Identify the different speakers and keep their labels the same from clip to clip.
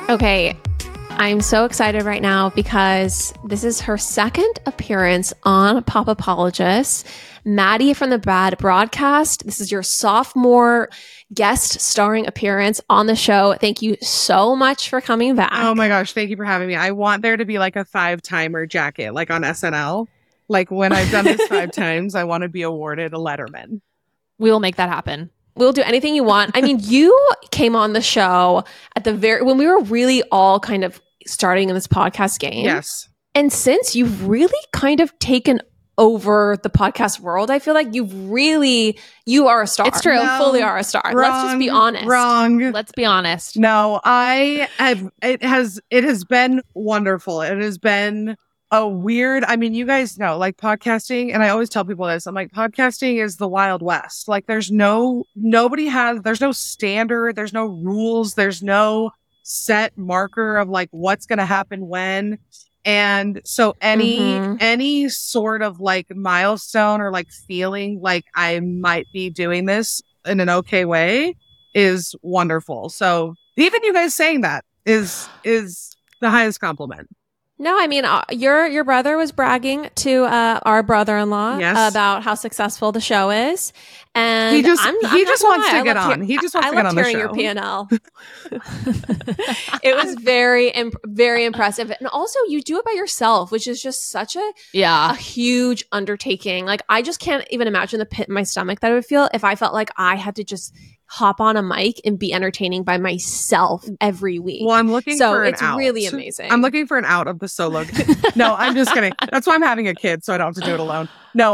Speaker 1: Okay, I'm so excited right now because this is her second appearance on Pop Apologists. Maddie from the Bad Broadcast. This is your sophomore guest starring appearance on the show. Thank you so much for coming back.
Speaker 2: Oh my gosh, thank you for having me. I want there to be like a 5-timer jacket, like on SNL. Like when I've done this 5 times, I want to be awarded a Letterman.
Speaker 3: We will make that happen.
Speaker 1: We'll do anything you want. I mean, you came on the show at when we were really all kind of starting in this podcast game.
Speaker 2: Yes.
Speaker 1: And since you've really kind of taken over the podcast world, I feel like you are a star.
Speaker 3: It's true.
Speaker 1: You fully are a star.
Speaker 2: Wrong,
Speaker 1: Let's just be honest.
Speaker 2: Wrong.
Speaker 3: Let's be honest.
Speaker 2: No, it has been wonderful. It has been a weird, I mean, you guys know, like podcasting, and I always tell people this, I'm like, podcasting is the Wild West. Like there's no standard, there's no rules, there's no set marker of like what's going to happen when. And so any sort of like milestone or like feeling like I might be doing this in an okay way is wonderful. So even you guys saying that is the highest compliment.
Speaker 1: No, I mean, your brother was bragging to our brother-in-law about how successful the show is, and
Speaker 2: he just wants to get on. He just wants to get on the show.
Speaker 1: I love hearing your P&L. It was very, very impressive, and also you do it by yourself, which is just such a huge undertaking. Like I just can't even imagine the pit in my stomach that I would feel if I felt like I had to just hop on a mic and be entertaining by myself every week.
Speaker 2: Well, I'm looking for an out.
Speaker 1: So it's really amazing.
Speaker 2: I'm looking for an out of the solo. No, I'm just kidding. That's why I'm having a kid, so I don't have to do it alone. No,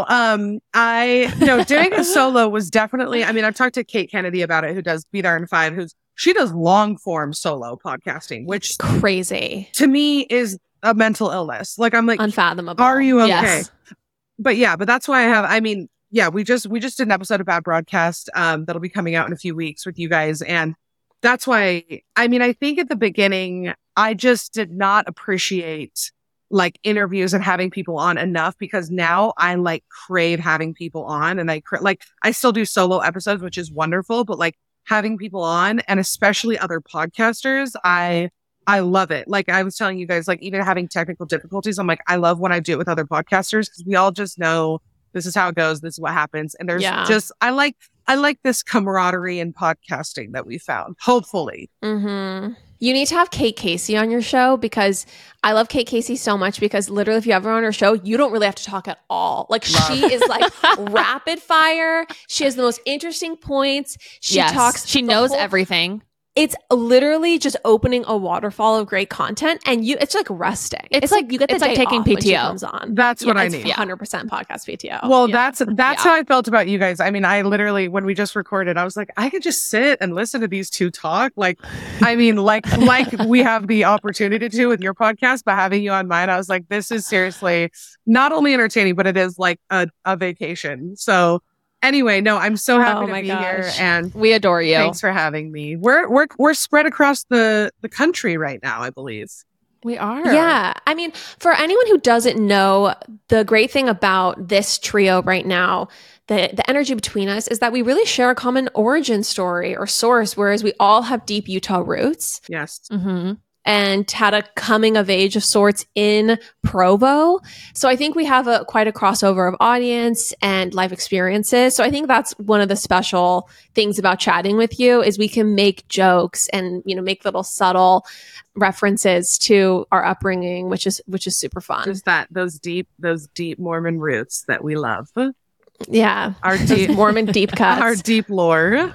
Speaker 2: doing a solo was definitely, I mean, I've talked to Kate Kennedy about it, who does Be There in 5, she does long form solo podcasting, which
Speaker 1: crazy
Speaker 2: to me is a mental illness. Like I'm like,
Speaker 1: unfathomable.
Speaker 2: Are you okay?
Speaker 3: Yes.
Speaker 2: But that's why we just did an episode of Bad Broadcast that'll be coming out in a few weeks with you guys. And that's why, I mean, I think at the beginning, I just did not appreciate like interviews and having people on enough, because now I like crave having people on, and I still do solo episodes, which is wonderful, but like having people on, and especially other podcasters, I love it. Like I was telling you guys, like even having technical difficulties, I'm like, I love when I do it with other podcasters, because we all just know this is how it goes. This is what happens. And there's I like this camaraderie in podcasting that we found, hopefully.
Speaker 1: Mm-hmm. You need to have Kate Casey on your show, because I love Kate Casey so much, because literally if you have her on her show, you don't really have to talk at all. Like she is like rapid fire. She has the most interesting points. She talks.
Speaker 3: She knows everything.
Speaker 1: It's literally just opening a waterfall of great content, and it's like resting. It's like you get the day
Speaker 3: taking
Speaker 1: off when she
Speaker 3: PTO.
Speaker 1: comes on.
Speaker 2: That's what I need.
Speaker 1: 100% podcast PTO.
Speaker 2: Well, that's how I felt about you guys. I mean, I literally, when we just recorded, I was like, I could just sit and listen to these two talk. Like, I mean, like we have the opportunity to with your podcast, but having you on mine, I was like, this is seriously not only entertaining, but it is like a vacation. So. Anyway, no, I'm so happy to be here, and
Speaker 3: we adore you.
Speaker 2: Thanks for having me. We're spread across the country right now, I believe.
Speaker 3: We are.
Speaker 1: Yeah. I mean, for anyone who doesn't know, the great thing about this trio right now, the energy between us, is that we really share a common origin story or source, whereas we all have deep Utah roots.
Speaker 2: Yes.
Speaker 3: Mm-hmm.
Speaker 1: And had a coming of age of sorts in Provo. So I think we have quite a crossover of audience and life experiences. So I think that's one of the special things about chatting with you, is we can make jokes and, make little subtle references to our upbringing, which is super fun.
Speaker 2: Just those deep Mormon roots that we love.
Speaker 1: Yeah.
Speaker 2: Our deep
Speaker 1: Mormon deep cuts.
Speaker 2: Our deep lore.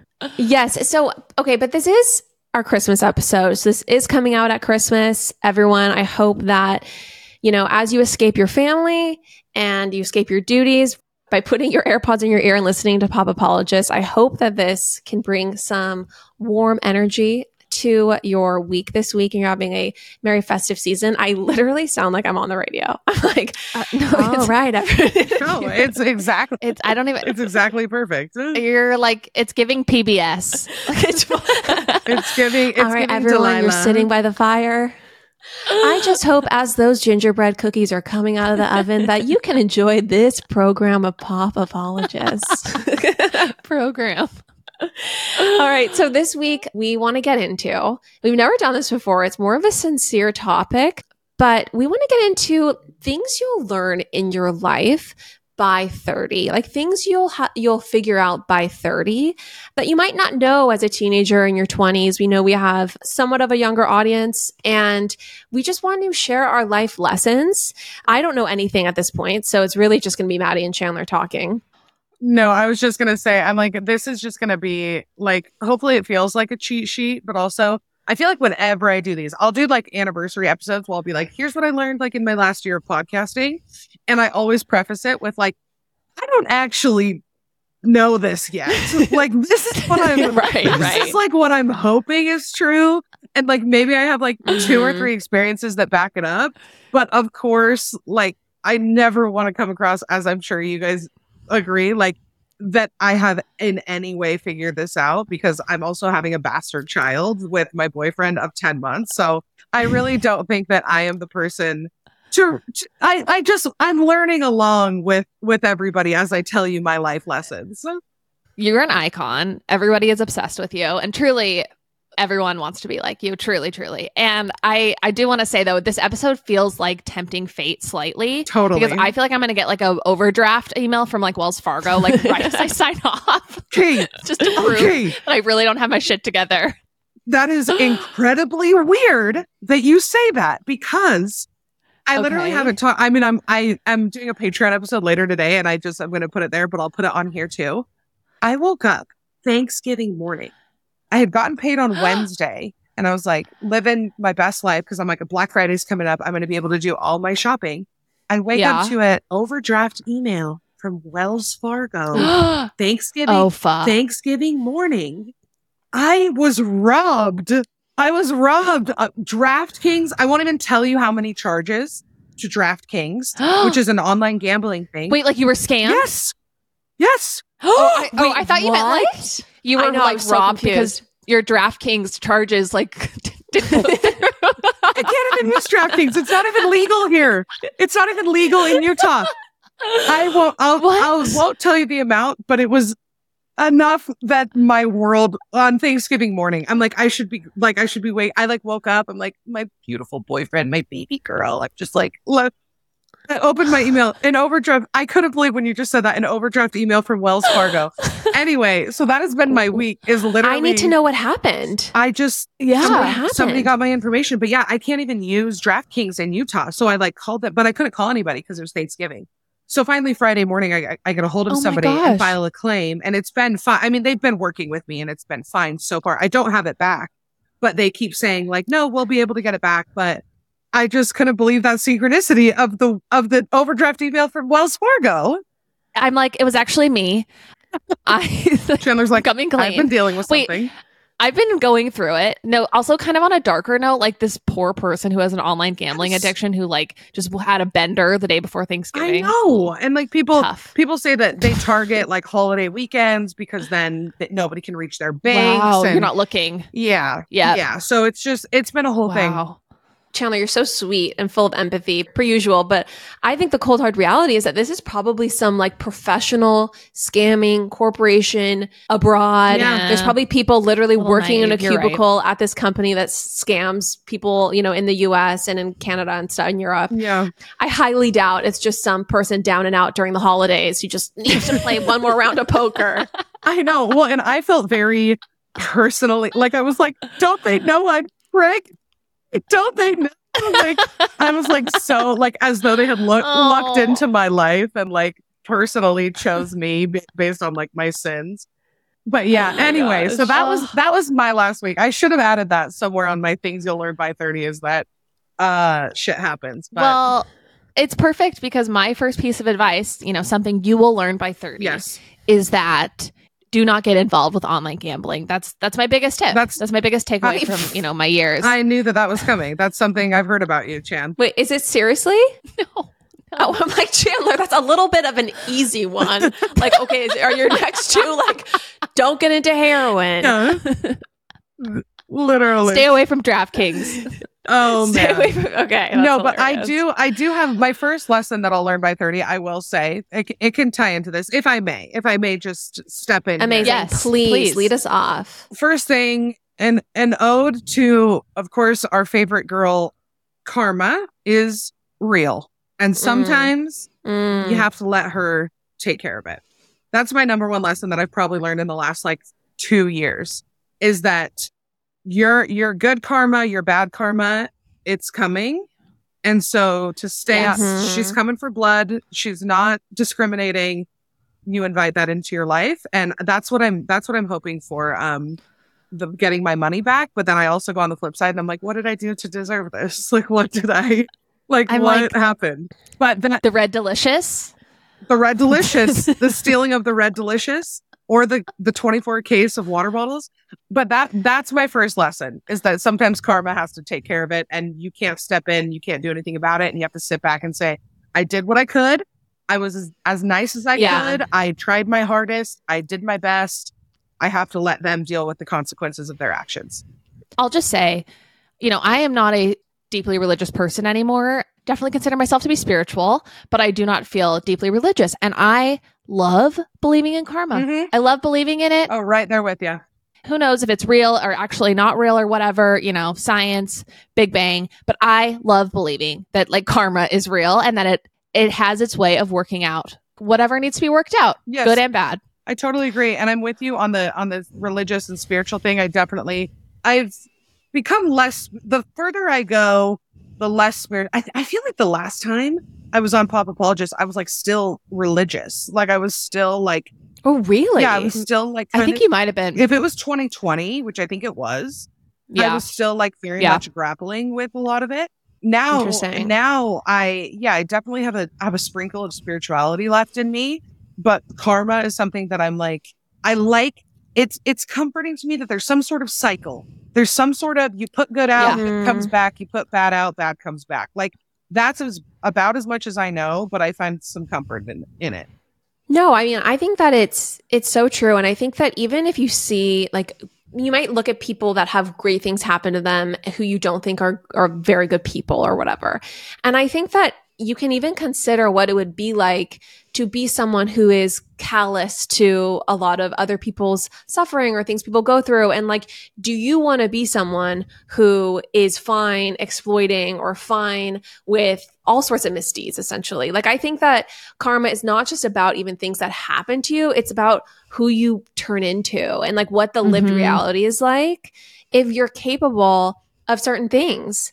Speaker 1: Yes. So, okay, but this is our Christmas episode. So this is coming out at Christmas. Everyone, I hope that, as you escape your family and you escape your duties by putting your AirPods in your ear and listening to Pop Apologists, I hope that this can bring some warm energy to your week this week, and you're having a merry festive season. I literally sound like I'm on the radio. I'm like, all right.
Speaker 2: No, it's exactly. It's exactly perfect.
Speaker 3: You're like, it's giving PBS.
Speaker 2: It's giving.
Speaker 1: All right, everyone,
Speaker 2: Delilah.
Speaker 1: you're sitting by the fire. I just hope as those gingerbread cookies are coming out of the oven that you can enjoy this program of Pop Apologists.
Speaker 3: Program.
Speaker 1: All right. So this week we want to get into, we've never done this before. It's more of a sincere topic, but we want to get into things you'll learn in your life by 30, like things you'll figure out by 30 that you might not know as a teenager in your 20s. We know we have somewhat of a younger audience, and we just want to share our life lessons. I don't know anything at this point, so it's really just going to be Maddie and Chandler talking.
Speaker 2: No, I was just going to say, I'm like, this is just going to be like, hopefully it feels like a cheat sheet, but also I feel like whenever I do these, I'll do like anniversary episodes where I'll be like, here's what I learned like in my last year of podcasting. And I always preface it with like, I don't actually know this yet. Like, this is what I'm, this is like what I'm hoping is true. And like, maybe I have like 2 or 3 experiences that back it up. But of course, like, I never want to come across, as I'm sure you guys agree, like, that I have in any way figured this out, because I'm also having a bastard child with my boyfriend of 10 months. So I really don't think that I am the person I'm learning along with everybody as I tell you my life lessons.
Speaker 3: You're an icon. Everybody is obsessed with you. And truly, everyone wants to be like you. Truly, truly. And I do want to say, though, this episode feels like tempting fate slightly.
Speaker 2: Totally.
Speaker 3: Because I feel like I'm going to get like a overdraft email from like Wells Fargo, like right as I sign off.
Speaker 2: Okay.
Speaker 3: Just to prove that I really don't have my shit together.
Speaker 2: That is incredibly weird that you say that, because I literally haven't talked. I mean, I'm doing a Patreon episode later today, and I'm going to put it there, but I'll put it on here too. I woke up Thanksgiving morning. I had gotten paid on Wednesday, and I was like living my best life because I'm like, Black Friday's coming up. I'm going to be able to do all my shopping. I wake up to an overdraft email from Wells Fargo. Thanksgiving morning. I was robbed. DraftKings. I won't even tell you how many charges to DraftKings, which is an online gambling thing.
Speaker 3: Wait, like you were scammed?
Speaker 2: Yes.
Speaker 3: I thought you meant like you were like robbed because your DraftKings charges like didn't go through.
Speaker 2: I can't even use DraftKings. It's not even legal here. It's not even legal in Utah. I won't tell you the amount, but it was enough that my world on Thanksgiving morning, I'm like, I should be wait. I like woke up. I'm like, my beautiful boyfriend, my baby girl. I'm just like, look, I opened my email, an overdraft. I couldn't believe when you just said that, an overdraft email from Wells Fargo. Anyway, so that has been my week, is literally.
Speaker 1: I need to know what happened.
Speaker 2: Somebody got my information, but yeah, I can't even use DraftKings in Utah. So I like called them, but I couldn't call anybody because it was Thanksgiving. So finally Friday morning, I get a hold of somebody and file a claim, and it's been fine. I mean, they've been working with me and it's been fine so far. I don't have it back, but they keep saying like, no, we'll be able to get it back. But I just couldn't believe that synchronicity of the overdraft email from Wells Fargo.
Speaker 3: I'm like, it was actually me.
Speaker 2: Chandler's like,
Speaker 3: coming clean.
Speaker 2: I've been dealing with something.
Speaker 3: I've been going through it. No, also kind of on a darker note, like this poor person who has an online gambling addiction who like just had a bender the day before Thanksgiving.
Speaker 2: I know. And like people say that they target like holiday weekends because then nobody can reach their banks.
Speaker 3: Wow,
Speaker 2: and
Speaker 3: you're not looking.
Speaker 2: Yeah. So it's been a whole thing.
Speaker 1: Chandler, you're so sweet and full of empathy, per usual. But I think the cold hard reality is that this is probably some like professional scamming corporation abroad.
Speaker 3: Yeah.
Speaker 1: There's probably people literally working in a
Speaker 3: naive,
Speaker 1: cubicle at this company that scams people, you know, in the US and in Canada and stuff in Europe.
Speaker 2: Yeah.
Speaker 1: I highly doubt it's just some person down and out during the holidays who just needs to play one more round of poker.
Speaker 2: I know. Well, and I felt very personally, like I was like, don't they know I'm pregnant? Don't they know? Like, I was like, so like as though they had looked into my life and like personally chose me based on like my sins. But yeah, anyway, so that was my last week. I should have added that somewhere on my things you'll learn by 30 is that shit happens. But
Speaker 3: well, it's perfect because my first piece of advice, you know, something you will learn by 30 is that do not get involved with online gambling. That's my biggest tip. That's my biggest takeaway from, you know, my years.
Speaker 2: I knew that was coming. That's something I've heard about you, Chan.
Speaker 1: Wait, is it seriously?
Speaker 3: No.
Speaker 1: Oh, I'm like, Chandler, that's a little bit of an easy one. Like, okay, are your next two like, don't get into heroin?
Speaker 2: Yeah. Literally.
Speaker 3: Stay away from DraftKings.
Speaker 2: Oh man.
Speaker 1: Okay.
Speaker 2: No, but hilarious. I do have my first lesson that I'll learn by 30. I will say it can tie into this if I may just step in.
Speaker 1: Amazing. Yes, please lead us off.
Speaker 2: First thing, an ode to, of course, our favorite girl, karma is real. And sometimes you have to let her take care of it. That's my number one lesson that I've probably learned in the last 2 years is that your good karma, your bad karma, it's coming. And so to stay up, she's coming for blood. She's not discriminating. You invite that into your life. And that's what I'm hoping for. Getting my money back. But then I also go on the flip side and I'm like, what did I do to deserve this? What did I what happened? But
Speaker 3: the Red Delicious,
Speaker 2: the stealing of the Red Delicious. Or the 24 case of water bottles. But that's my first lesson is that sometimes karma has to take care of it and you can't step in, you can't do anything about it. And you have to sit back and say, I did what I could. I was as nice as I could. I tried my hardest. I did my best. I have to let them deal with the consequences of their actions.
Speaker 3: I'll just say, I am not a deeply religious person anymore. Definitely consider myself to be spiritual, but I do not feel deeply religious. And I love believing in karma. Mm-hmm. I love believing in it.
Speaker 2: Oh, right there with you.
Speaker 3: Who knows if it's real or actually not real or whatever, science, Big Bang. But I love believing that karma is real and that it has its way of working out whatever needs to be worked out, good and bad.
Speaker 2: I totally agree. And I'm with you on the religious and spiritual thing. I've become less, the further I go, the less spirit. I feel like the last time I was on Pop Apologist, I was still religious. I was still
Speaker 3: oh, really?
Speaker 2: Yeah, I was still
Speaker 3: I think you might have been.
Speaker 2: If it was 2020, which I think it was, I was still very much grappling with a lot of it. Now I definitely have a sprinkle of spirituality left in me, but karma is something that I'm I like. It's comforting to me that there's some sort of cycle. There's some sort of, you put good out, it comes back. You put bad out, bad comes back. That's about as much as I know, but I find some comfort in it.
Speaker 1: No, I mean, I think that it's so true. And I think that even if you see, you might look at people that have great things happen to them who you don't think are very good people or whatever. And I think that you can even consider what it would be like to be someone who is callous to a lot of other people's suffering or things people go through. And do you want to be someone who is fine exploiting or fine with all sorts of misdeeds, essentially? I think that karma is not just about even things that happen to you. It's about who you turn into and what the lived reality is like if you're capable of certain things.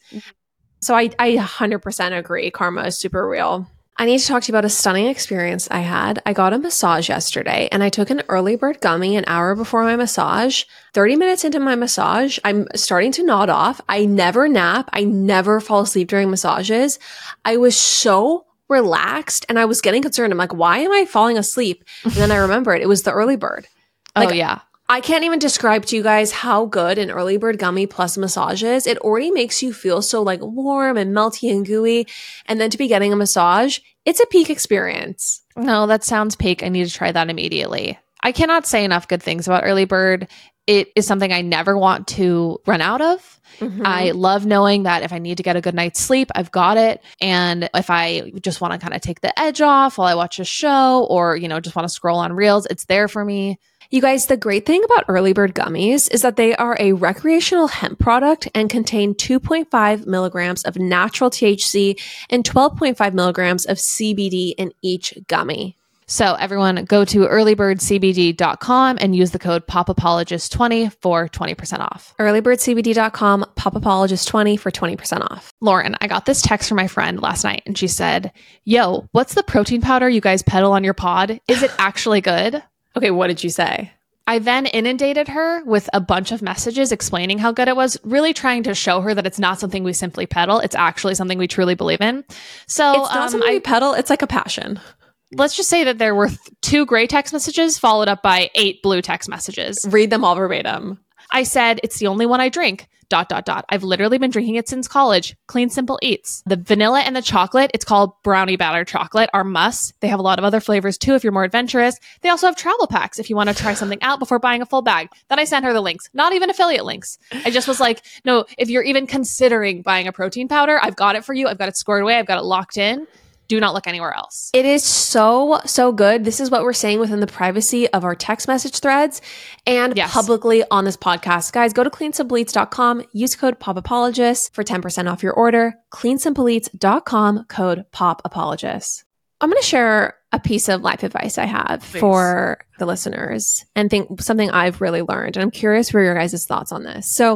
Speaker 1: So I 100% agree. Karma is super real. I need to talk to you about a stunning experience I had. I got a massage yesterday and I took an early bird gummy an hour before my massage. 30 minutes into my massage, I'm starting to nod off. I never nap. I never fall asleep during massages. I was so relaxed and I was getting concerned. I'm like, why am I falling asleep? And then I remembered it was the early bird.
Speaker 3: Oh, yeah.
Speaker 1: I can't even describe to you guys how good an early bird gummy plus massage is. It already makes you feel so warm and melty and gooey. And then to be getting a massage, it's a peak experience.
Speaker 3: No, that sounds peak. I need to try that immediately. I cannot say enough good things about early bird. It is something I never want to run out of. Mm-hmm. I love knowing that if I need to get a good night's sleep, I've got it. And if I just want to kind of take the edge off while I watch a show or, just want to scroll on Reels, it's there for me. You guys, the great thing about early bird gummies is that they are a recreational hemp product and contain 2.5 milligrams of natural THC and 12.5 milligrams of CBD in each gummy. So everyone go to earlybirdcbd.com and use the code PopApologist20 for 20% off.
Speaker 1: Earlybirdcbd.com, PopApologist20 for 20% off.
Speaker 3: Lauren, I got this text from my friend last night and she said, yo, what's the protein powder you guys peddle on your pod? Is it actually good?
Speaker 1: Okay, what did you say?
Speaker 3: I then inundated her with a bunch of messages explaining how good it was, really trying to show her that it's not something we simply peddle. It's actually something we truly believe in. So
Speaker 1: it's not something we peddle. It's like a passion.
Speaker 3: Let's just say that there were 2 gray text messages followed up by 8 blue text messages.
Speaker 1: Read them all verbatim.
Speaker 3: I said, it's the only one I drink. I've literally been drinking it since college. Clean Simple Eats. The vanilla and the chocolate, it's called brownie batter chocolate, are musts. They have a lot of other flavors too if you're more adventurous. They also have travel packs if you want to try something out before buying a full bag. Then I sent her the links, not even affiliate links. I just was like, no, if you're even considering buying a protein powder, I've got it for you. I've got it squared away. I've got it locked in. Do not look anywhere else.
Speaker 1: It is so good. This is what we're saying within the privacy of our text message threads and publicly on this podcast. Guys, go to cleansimpleeats.com, use code POPApologist for 10% off your order. cleansimpleeats.com, code POPApologist. I'm going to share a piece of life advice I have for the listeners and think something I've really learned. And I'm curious for your guys' thoughts on this. So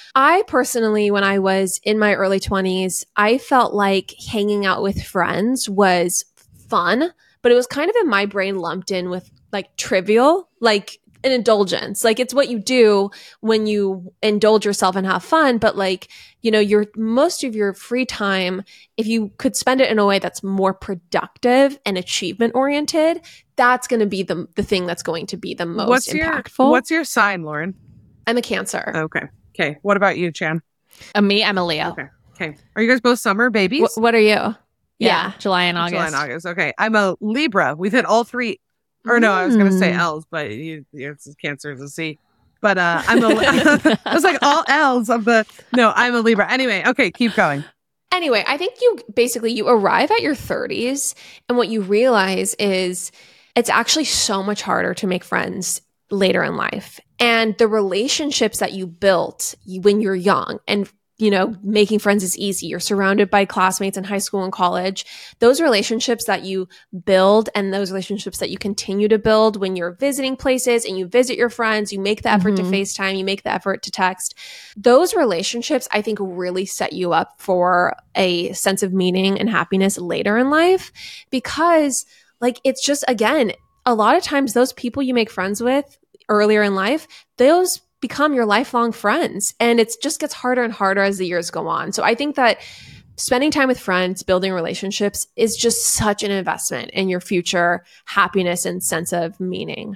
Speaker 1: I personally, when I was in my early 20s, I felt like hanging out with friends was fun, but it was kind of in my brain lumped in with like trivial, like an indulgence. Like it's what you do when you indulge yourself and have fun. But like, you know, most of your free time, if you could spend it in a way that's more productive and achievement oriented, that's going to be the thing that's going to be the most impactful.
Speaker 2: What's your sign, Lauren?
Speaker 1: I'm a Cancer.
Speaker 2: Okay. What about you, Chan?
Speaker 3: Me, I'm a Leo.
Speaker 2: Okay. Are you guys both summer babies?
Speaker 1: What are you?
Speaker 3: Yeah. July and August.
Speaker 2: July and August. Okay. I'm a Libra. We've hit all three. Or no, I was going to say L's, but it's Cancer is a C. But I'm I was like all L's of the. No, I'm a Libra. Anyway, okay, keep going.
Speaker 1: Anyway, I think you arrive at your 30s and what you realize is it's actually so much harder to make friends later in life. And the relationships that you built when you're young and, you know, making friends is easy. You're surrounded by classmates in high school and college. Those relationships that you build and those relationships that you continue to build when you're visiting places and you visit your friends, you make the effort to FaceTime, you make the effort to text. Those relationships, I think, really set you up for a sense of meaning and happiness later in life because, like, it's just, again, a lot of times those people you make friends with earlier in life, those become your lifelong friends. And it just gets harder and harder as the years go on. So I think that spending time with friends, building relationships is just such an investment in your future happiness and sense of meaning.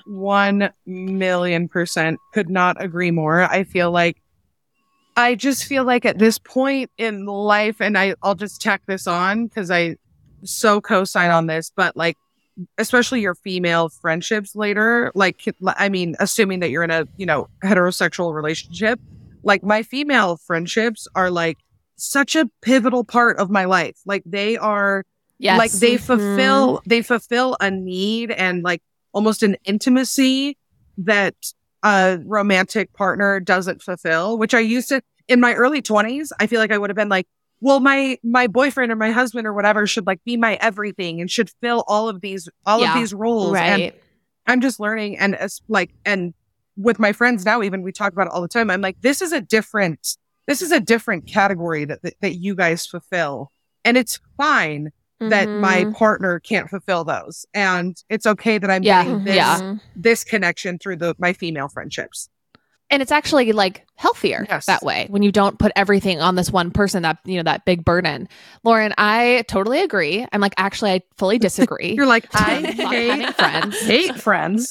Speaker 2: 1,000,000% could not agree more. I just feel like at this point in life, and I'll just tack this on because I so co-sign on this, but like, especially your female friendships later, like, I mean, assuming that you're in a, you know, heterosexual relationship, like my female friendships are like such a pivotal part of my life. Like they are, like they fulfill a need and like almost an intimacy that a romantic partner doesn't fulfill, which I used to, in my early 20s, I feel like I would have been like, well, my boyfriend or my husband or whatever should like be my everything and should fill all of these roles.
Speaker 1: Right.
Speaker 2: And I'm just learning. And as like, and with my friends now, even we talk about it all the time. I'm like, this is a different category that you guys fulfill. And it's fine that my partner can't fulfill those. And it's okay that I'm getting this connection through my female friendships.
Speaker 3: And it's actually like healthier that way when you don't put everything on this one person, that, you know, that big burden. Lauren, I totally agree. I'm like, actually, I fully disagree.
Speaker 2: You're like,
Speaker 3: I hate friends.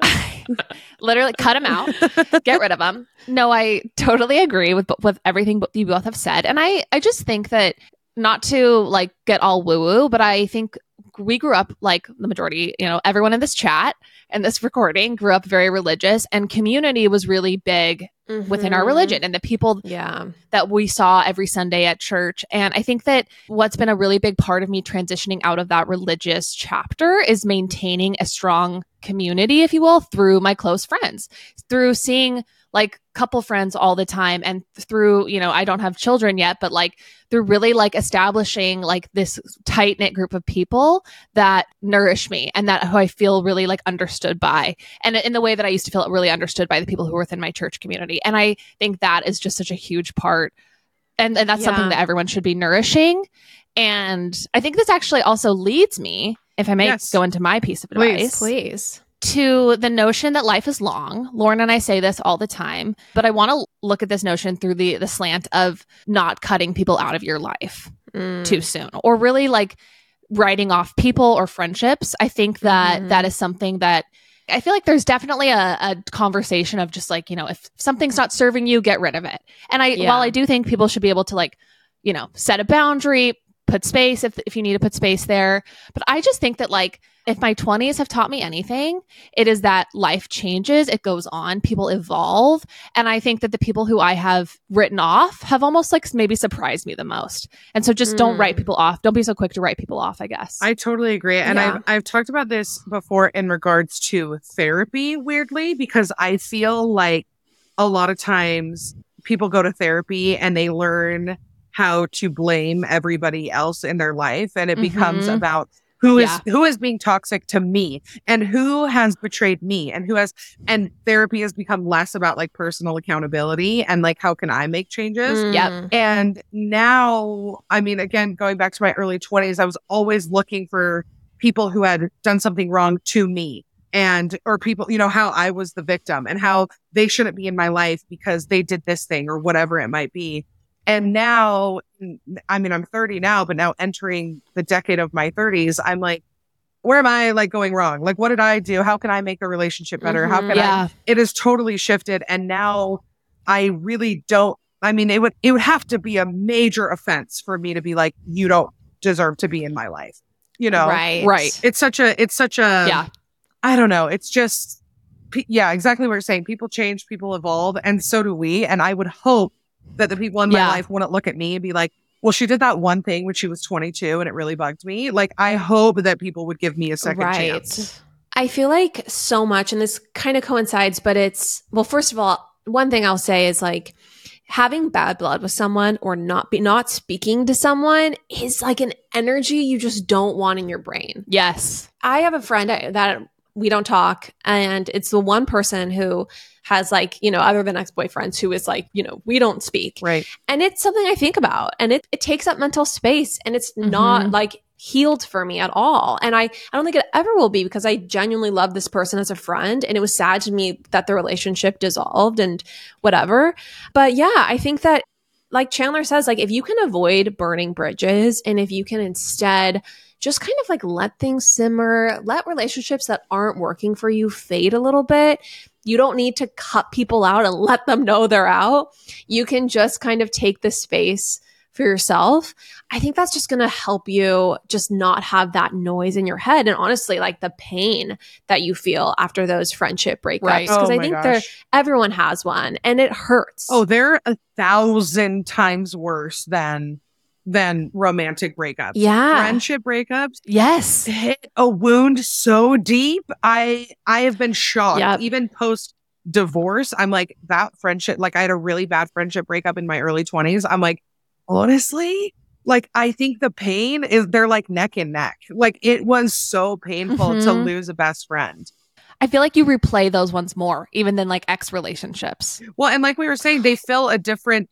Speaker 3: Literally cut them out, get rid of them. No, I totally agree with everything you both have said. And I just think that, not to like get all woo woo, but I think we grew up, like the majority, you know, everyone in this chat and this recording grew up very religious, and community was really big within our religion and the people that we saw every Sunday at church. And I think that what's been a really big part of me transitioning out of that religious chapter is maintaining a strong community, if you will, through my close friends, through seeing like couple friends all the time, and through, you know, I don't have children yet, but like through really like establishing like this tight knit group of people that nourish me and that who I feel really like understood by, and in the way that I used to feel really understood by the people who were within my church community. And I think that is just such a huge part, and that's something that everyone should be nourishing. And I think this actually also leads me, if I may go into my piece of advice,
Speaker 1: please.
Speaker 3: To the notion that life is long. Lauren and I say this all the time, but I want to look at this notion through the slant of not cutting people out of your life too soon, or really like writing off people or friendships. I think that that is something that I feel like there's definitely a conversation of just like, if something's not serving you, get rid of it. And while I do think people should be able to like, set a boundary, put space if you need to put space there. But I just think that like, if my 20s have taught me anything, it is that life changes, it goes on, people evolve. And I think that the people who I have written off have almost like maybe surprised me the most. And so just don't write people off. Don't be so quick to write people off, I guess.
Speaker 2: I totally agree. And I've talked about this before in regards to therapy, weirdly, because I feel like a lot of times people go to therapy and they learn how to blame everybody else in their life. And it becomes about who is being toxic to me and who has betrayed me and therapy has become less about like personal accountability and like, how can I make changes? And now, I mean, again, going back to my early 20s, I was always looking for people who had done something wrong to me or people, how I was the victim and how they shouldn't be in my life because they did this thing or whatever it might be. And now, I mean, I'm 30 now, but now entering the decade of my 30s, I'm like, where am I like going wrong? Like, what did I do? How can I make a relationship better? How can I? It has totally shifted. And now I really don't, I mean, it would have to be a major offense for me to be like, you don't deserve to be in my life.
Speaker 3: Right.
Speaker 2: It's such a, I don't know. It's just, exactly what you're saying. People change, people evolve, and so do we. And I would hope that the people in my life wouldn't look at me and be like, well, she did that one thing when she was 22 and it really bugged me. Like, I hope that people would give me a second chance.
Speaker 1: I feel like so much, and this kind of coincides, but first of all, one thing I'll say is like having bad blood with someone or not speaking to someone is like an energy you just don't want in your brain.
Speaker 3: Yes.
Speaker 1: I have a friend that we don't talk, and it's the one person who has like, other than ex-boyfriends, who is like, we don't speak.
Speaker 2: Right.
Speaker 1: And it's something I think about, and it takes up mental space, and it's not like healed for me at all. And I don't think it ever will be, because I genuinely love this person as a friend, and it was sad to me that the relationship dissolved and whatever. But yeah, I think that, like Chandler says, like if you can avoid burning bridges, and if you can instead just kind of like let things simmer, let relationships that aren't working for you fade a little bit. You don't need to cut people out and let them know they're out. You can just kind of take the space for yourself. I think that's just going to help you just not have that noise in your head. And honestly, like the pain that you feel after those friendship breakups. Because I think everyone has one, and it hurts.
Speaker 2: Oh, they're 1,000 times worse than romantic breakups.
Speaker 1: Yeah.
Speaker 2: Friendship breakups.
Speaker 1: Yes.
Speaker 2: Hit a wound so deep. I have been shocked. Even post divorce, I'm like, that friendship, like I had a really bad friendship breakup in my early 20s. I'm like, honestly, like I think the pain is they're like neck and neck. Like it was so painful to lose a best friend.
Speaker 3: I feel like you replay those ones more, even than like ex relationships.
Speaker 2: Well, and like we were saying, they fill a different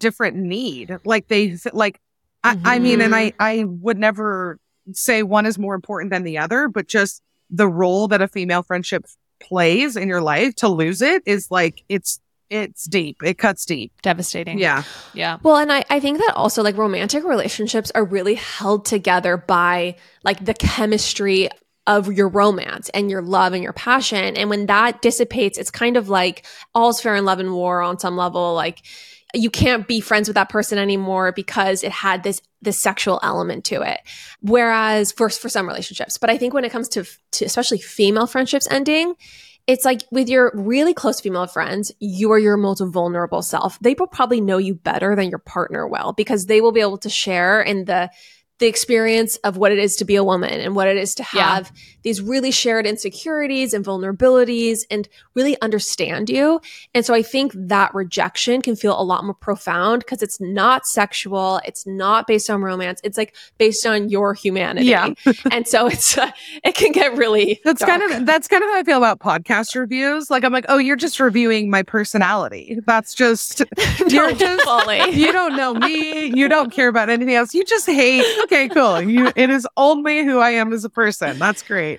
Speaker 2: need. Like they like, I mean, and I would never say one is more important than the other, but just the role that a female friendship plays in your life, to lose it is like, it's deep. It cuts deep.
Speaker 3: Devastating.
Speaker 2: Yeah.
Speaker 1: Well, and I think that also like romantic relationships are really held together by like the chemistry of your romance and your love and your passion. And when that dissipates, it's kind of like all's fair in love and war on some level. Like you can't be friends with that person anymore because it had this sexual element to it. Whereas for some relationships, but I think when it comes to especially female friendships ending, it's like with your really close female friends, you are your most vulnerable self. They will probably know you better than your partner will, because they will be able to share in the experience of what it is to be a woman and what it is to have these really shared insecurities and vulnerabilities and really understand you. And so I think that rejection can feel a lot more profound because it's not sexual. It's not based on romance. It's like based on your humanity.
Speaker 2: Yeah.
Speaker 1: And so it can get really
Speaker 2: that's
Speaker 1: dark.
Speaker 2: kind of how I feel about podcast reviews. Like I'm like, oh, you're just reviewing my personality. That's just you're just you don't know me. You don't care about anything else. You just hate. Okay, cool. It is only who I am as a person. That's great.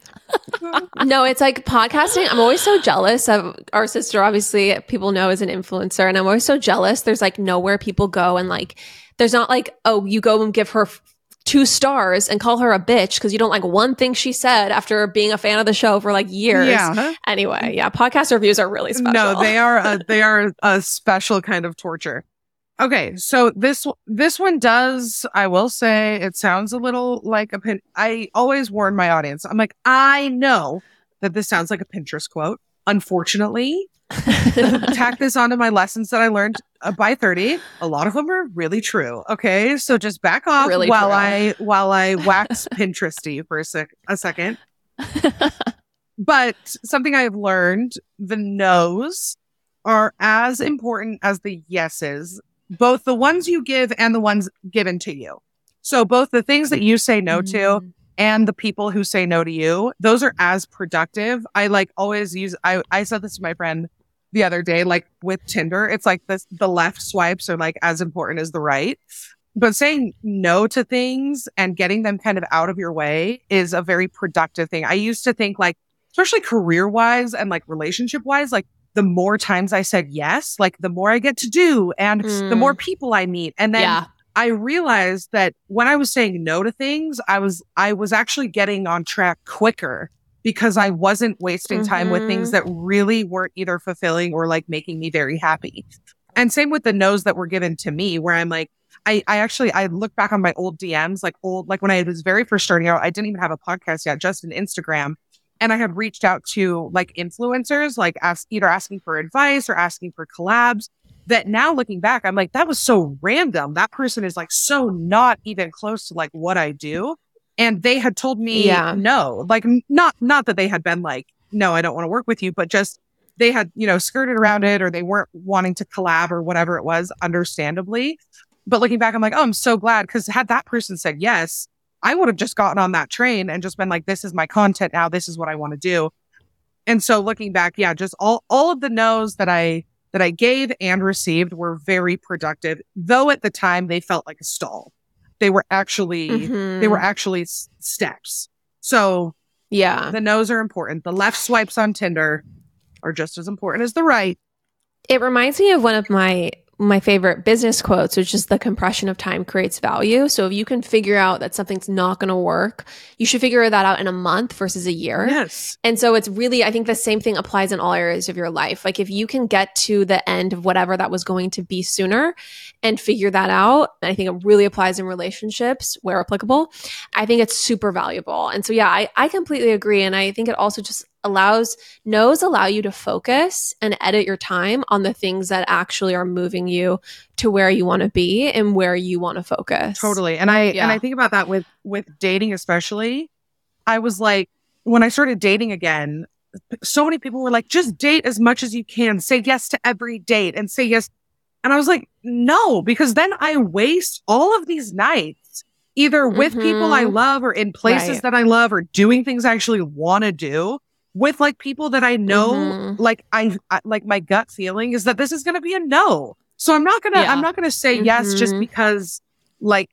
Speaker 1: No, it's like podcasting. I'm always so jealous of our sister. Obviously, people know as an influencer, and I'm always so jealous. There's like nowhere people go, and like there's not like, oh, you go and give her 2 stars and call her a bitch because you don't like one thing she said after being a fan of the show for like years. Yeah. Anyway, podcast reviews are really special.
Speaker 2: No, they are a special kind of torture. Okay, so this one does, I will say, it sounds a little like I always warn my audience. I'm like, I know that this sounds like a Pinterest quote. Unfortunately, tack this onto my lessons that I learned by 30. A lot of them are really true. Okay, so just back off while I wax Pinteresty for a second. But something I've learned: the no's are as important as the yeses, both the ones you give and the ones given to you. So both the things that you say no to and the people who say no to you, those are as productive. I always use, I said this to my friend the other day, like with Tinder, it's like the left swipes are like as important as the right. But saying no to things and getting them kind of out of your way is a very productive thing. I used to think like, especially career wise and like relationship wise, like the more times I said yes, like the more I get to do and the more people I meet. And then I realized that when I was saying no to things, I was actually getting on track quicker because I wasn't wasting time with things that really weren't either fulfilling or like making me very happy. And same with the no's that were given to me, where I'm like, I look back on my old DMs, like when I was very first starting out, I didn't even have a podcast yet, just an Instagram. And I had reached out to like influencers, like either asking for advice or asking for collabs, that now looking back, I'm like, that was so random. That person is like so not even close to like what I do. And they had told me no, like not that they had been like, no, I don't want to work with you, but just they had, skirted around it, or they weren't wanting to collab or whatever it was, understandably. But looking back, I'm like, oh, I'm so glad, because had that person said yes, I would have just gotten on that train and just been like, this is my content now. This is what I want to do. And so looking back, just all of the no's that I gave and received were very productive, though at the time they felt like a stall. They were actually steps. So the no's are important. The left swipes on Tinder are just as important as the right.
Speaker 1: It reminds me of one of my favorite business quotes, which is the compression of time creates value. So if you can figure out that something's not going to work, you should figure that out in a month versus a year.
Speaker 2: Yes.
Speaker 1: And so it's really, I think the same thing applies in all areas of your life. Like if you can get to the end of whatever that was going to be sooner and figure that out, I think it really applies in relationships where applicable. I think it's super valuable. And so, I completely agree. And I think it also just no's allow you to focus and edit your time on the things that actually are moving you to where you want to be and where you want to focus.
Speaker 2: Totally. And I think about that with dating, especially. I was like, when I started dating again, so many people were like, just date as much as you can, say yes to every date and say yes. And I was like, no, because then I waste all of these nights either with people I love or in places that I love or doing things I actually want to do with like people that I know, like I like my gut feeling is that this is going to be a no. So I'm not going to say yes just because like,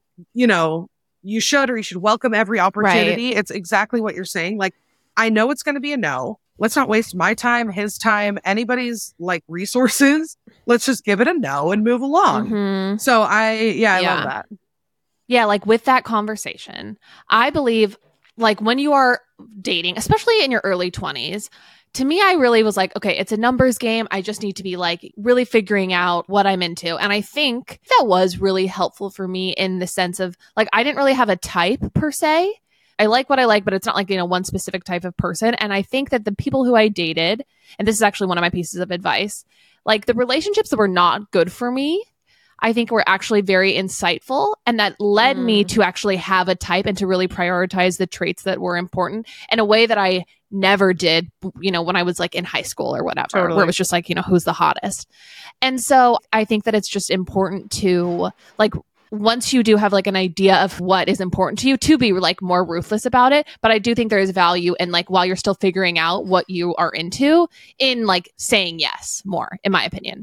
Speaker 2: you should, or you should welcome every opportunity. Right. It's exactly what you're saying. Like, I know it's going to be a no. Let's not waste my time, his time, anybody's like resources. Let's just give it a no and move along. So I love that.
Speaker 3: Yeah. Like with that conversation, I believe like when you are dating, especially in your early 20s, to me, I really was like, okay, it's a numbers game. I just need to be like really figuring out what I'm into. And I think that was really helpful for me in the sense of like, I didn't really have a type per se. I like what I like, but it's not like, one specific type of person. And I think that the people who I dated, and this is actually one of my pieces of advice, like the relationships that were not good for me, I think were actually very insightful. And that led me to actually have a type and to really prioritize the traits that were important in a way that I never did, when I was like in high school or whatever, where it was just like, who's the hottest. And so I think that it's just important to like, once you do have like an idea of what is important to you, to be like more ruthless about it. But I do think there is value in like, while you're still figuring out what you are into, in like saying yes more, in my opinion.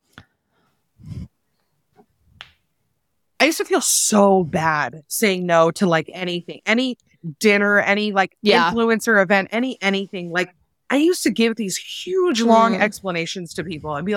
Speaker 2: I used to feel so bad saying no to like anything, any dinner, any like influencer event, anything. Like I used to give these huge, long explanations to people and be like,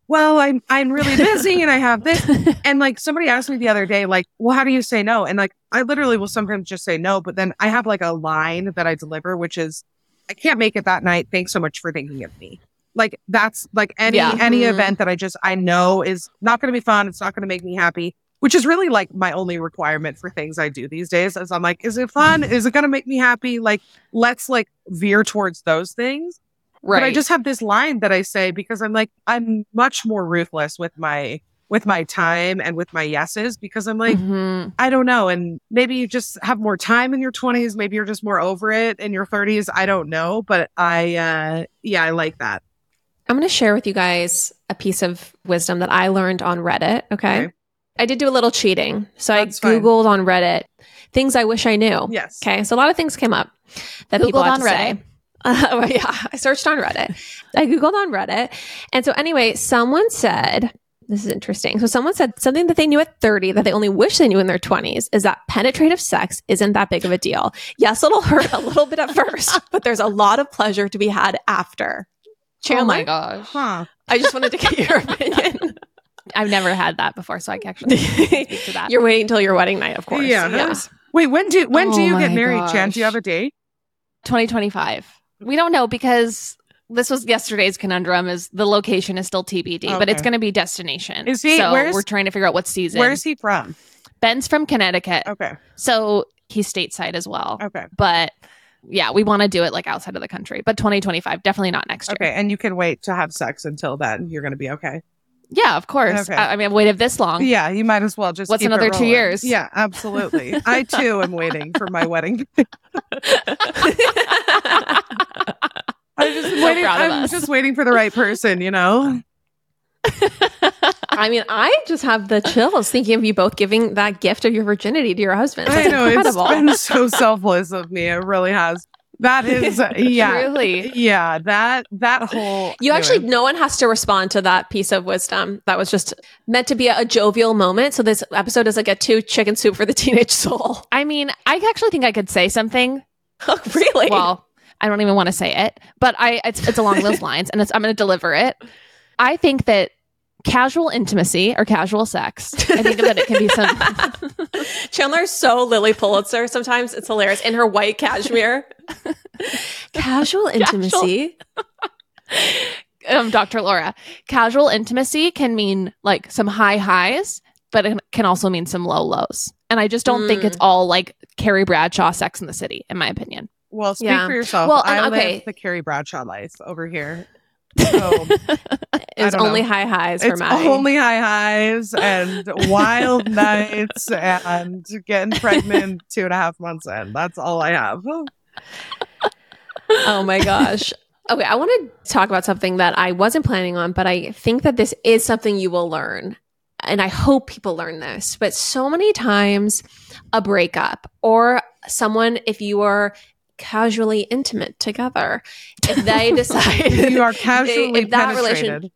Speaker 2: well, I'm really busy and I have this. And like somebody asked me the other day, like, well, how do you say no? And like, I literally will sometimes just say no, but then I have like a line that I deliver, which is, I can't make it that night. Thanks so much for thinking of me. Like that's like any event that I know is not going to be fun. It's not going to make me happy, which is really like my only requirement for things I do these days. Is I'm like, is it fun? Is it going to make me happy? Like, let's like veer towards those things. Right. But I just have this line that I say because I'm like, I'm much more ruthless with my time and with my yeses because I'm like, I don't know. And maybe you just have more time in your 20s. Maybe you're just more over it in your 30s. I don't know. But I like that.
Speaker 1: I'm going to share with you guys a piece of wisdom that I learned on Reddit. Okay. I did do a little cheating. So
Speaker 2: That's
Speaker 1: I Googled on Reddit things I wish I knew.
Speaker 2: Yes.
Speaker 1: Okay. So a lot of things came up that
Speaker 3: Googled
Speaker 1: people had
Speaker 3: on
Speaker 1: to
Speaker 3: Reddit.
Speaker 1: say. Yeah. I searched on Reddit. I Googled on Reddit. And so anyway, someone said, this is interesting. So someone said something that they knew at 30 that they only wish they knew in their 20s is that penetrative sex isn't that big of a deal. Yes, it'll hurt a little bit at first, but there's a lot of pleasure to be had after. Chandler?
Speaker 3: Oh my gosh.
Speaker 2: Huh.
Speaker 1: I just wanted to get your opinion.
Speaker 3: I've never had that before, so I can actually speak to that.
Speaker 1: You're waiting until your wedding night, of course.
Speaker 2: Yeah.
Speaker 1: Yes.
Speaker 2: Wait, when do you get married, Chan? Do you have a date?
Speaker 3: 2025. We don't know because this was yesterday's conundrum is the location is still TBD, but it's going to be destination.
Speaker 2: Is he?
Speaker 3: So we're trying to figure out what season.
Speaker 2: Where's he from?
Speaker 3: Ben's from Connecticut.
Speaker 2: Okay.
Speaker 3: So he's stateside as well.
Speaker 2: Okay.
Speaker 3: But yeah, we want to do it like outside of the country, but 2025, definitely not next year.
Speaker 2: Okay. And you can wait to have sex until then. You're going to be okay.
Speaker 3: Yeah, of course.
Speaker 2: Okay.
Speaker 3: I mean, I've waited this long.
Speaker 2: Yeah, you might as well just
Speaker 3: What's
Speaker 2: keep
Speaker 3: another
Speaker 2: it
Speaker 3: 2
Speaker 2: rolling.
Speaker 3: years?
Speaker 2: Yeah, absolutely. I too am waiting for my wedding. I'm just waiting for the right person, you know?
Speaker 1: I mean, I just have the chills thinking of you both giving that gift of your virginity to your husband. That's incredible.
Speaker 2: It's been so selfless of me. It really has. That is,
Speaker 3: Truly.
Speaker 2: Yeah, that whole...
Speaker 1: No one has to respond to that piece of wisdom. That was just meant to be a jovial moment. So this episode is like a 2 chicken soup for the teenage soul.
Speaker 3: I mean, I actually think I could say something.
Speaker 1: Oh, really?
Speaker 3: Well, I don't even want to say it, but it's along those lines, and I'm going to deliver it. I think that casual intimacy or casual sex, I think that it can be some...
Speaker 1: Chandler's so Lily Pulitzer sometimes. It's hilarious. In her white cashmere. Casual intimacy.
Speaker 3: Dr. Laura. Casual intimacy can mean like some high highs, but it can also mean some low lows. And I just don't think it's all like Carrie Bradshaw Sex in the City, in my opinion.
Speaker 2: Well, speak for yourself. Well, I live the Carrie Bradshaw life over here. So,
Speaker 1: it's only high highs for Maddie.
Speaker 2: It's only high highs and wild nights and getting pregnant 2.5 months in. That's all I have.
Speaker 1: Oh my gosh. Okay, I want to talk about something that I wasn't planning on, but I think that this is something you will learn. And I hope people learn this. But so many times a breakup or someone, if you are casually intimate together, if they decide
Speaker 2: you are casually penetrated.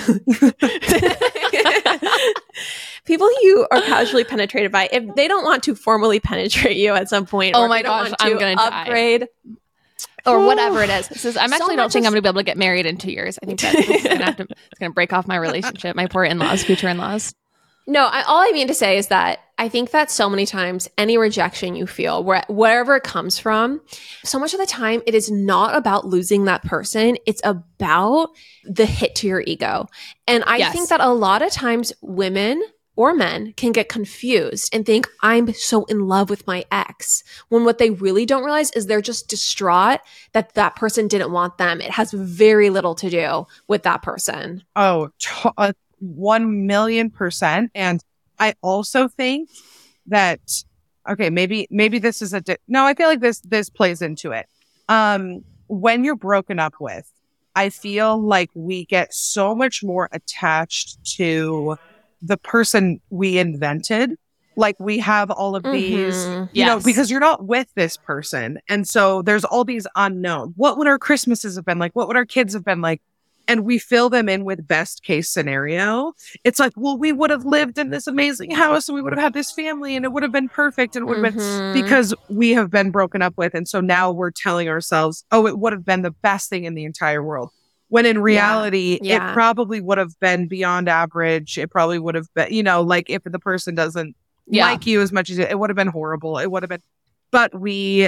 Speaker 1: People you are casually penetrated by, if they don't want to formally penetrate you at some point,
Speaker 3: oh my gosh, I'm going to
Speaker 1: upgrade
Speaker 3: or whatever it is. I'm actually don't think I'm going to be able to get married in 2 years. I think that's it's going to break off my relationship. My poor in-laws, future in-laws.
Speaker 1: No, all I mean to say is that I think that so many times any rejection you feel, wherever it comes from, so much of the time it is not about losing that person. It's about the hit to your ego. And I think that a lot of times women or men can get confused and think, I'm so in love with my ex, when what they really don't realize is they're just distraught that that person didn't want them. It has very little to do with that person.
Speaker 2: Oh, 1,000,000%. And I also think that, okay, maybe this is no, I feel like this plays into it. When you're broken up with, I feel like we get so much more attached to the person we invented. Like we have all of these, you know, because you're not with this person. And so there's all these unknown. What would our Christmases have been like? What would our kids have been like? And we fill them in with best case scenario. It's like, well, we would have lived in this amazing house and we would have had this family and it would have been perfect. And it would have been because we have been broken up with. And so now we're telling ourselves, oh, it would have been the best thing in the entire world. When in reality, it probably would have been beyond average. It probably would have been, like if the person doesn't like you as much as it would have been horrible. It would have been, but we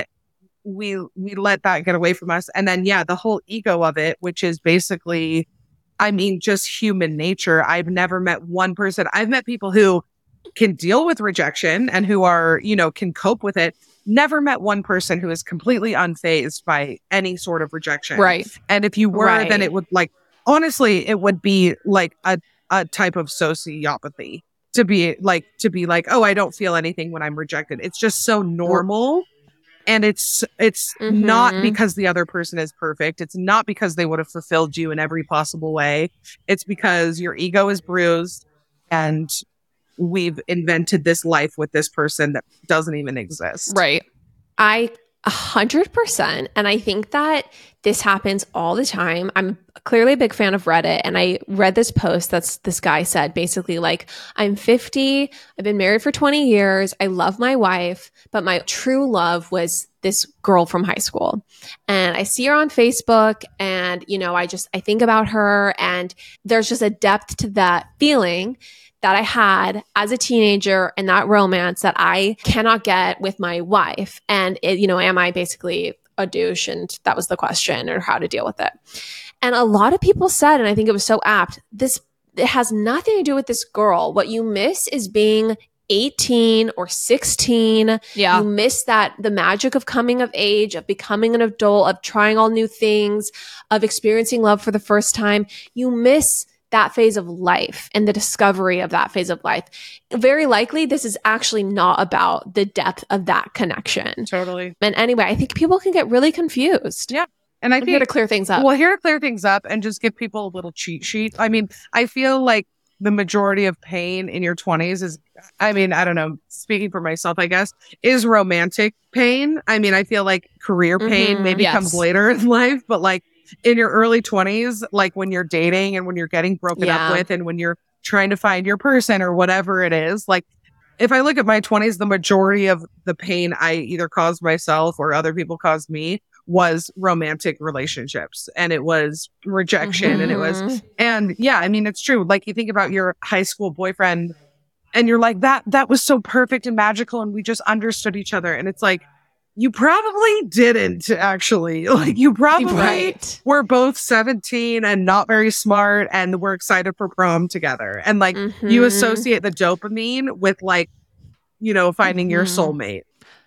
Speaker 2: let that get away from us. And then, the whole ego of it, which is basically, just human nature. I've never met one person. I've met people who can deal with rejection and who are, can cope with it. Never met one person who is completely unfazed by any sort of rejection.
Speaker 3: Right.
Speaker 2: And if you were, then it would honestly, it would be like a type of sociopathy to be like, oh, I don't feel anything when I'm rejected. It's just so normal. And it's not because the other person is perfect. It's not because they would have fulfilled you in every possible way. It's because your ego is bruised and we've invented this life with this person that doesn't even exist.
Speaker 3: Right.
Speaker 1: I 100%. And I think that this happens all the time. I'm clearly a big fan of Reddit. And I read this post that's this guy said basically like, I'm 50. I've been married for 20 years. I love my wife, but my true love was this girl from high school. And I see her on Facebook and, I think about her and there's just a depth to that feeling that I had as a teenager and that romance that I cannot get with my wife. And, am I basically a douche? And that was the question, or how to deal with it. And a lot of people said, and I think it was so apt, it has nothing to do with this girl. What you miss is being 18 or 16.
Speaker 3: Yeah.
Speaker 1: You miss the magic of coming of age, of becoming an adult, of trying all new things, of experiencing love for the first time. You miss that phase of life and the discovery of that phase of life. Very likely, this is actually not about the depth of that connection.
Speaker 2: Totally.
Speaker 1: And anyway, I think people can get really confused.
Speaker 2: Yeah. And I'm
Speaker 1: here to clear things up.
Speaker 2: Well, here to clear things up and just give people a little cheat sheet. I feel like the majority of pain in your 20s is, I don't know, speaking for myself, I guess, is romantic pain. I feel like career pain maybe comes later in life, but like, in your early 20s, like when you're dating and when you're getting broken up with and when you're trying to find your person or whatever it is, like if I look at my 20s, the majority of the pain I either caused myself or other people caused me was romantic relationships, and it was rejection and it was, it's true. Like you think about your high school boyfriend and you're like, that was so perfect and magical and we just understood each other. And it's like, you probably didn't actually. Like you probably were both 17 and not very smart and were excited for prom together. And like you associate the dopamine with like, finding your soulmate.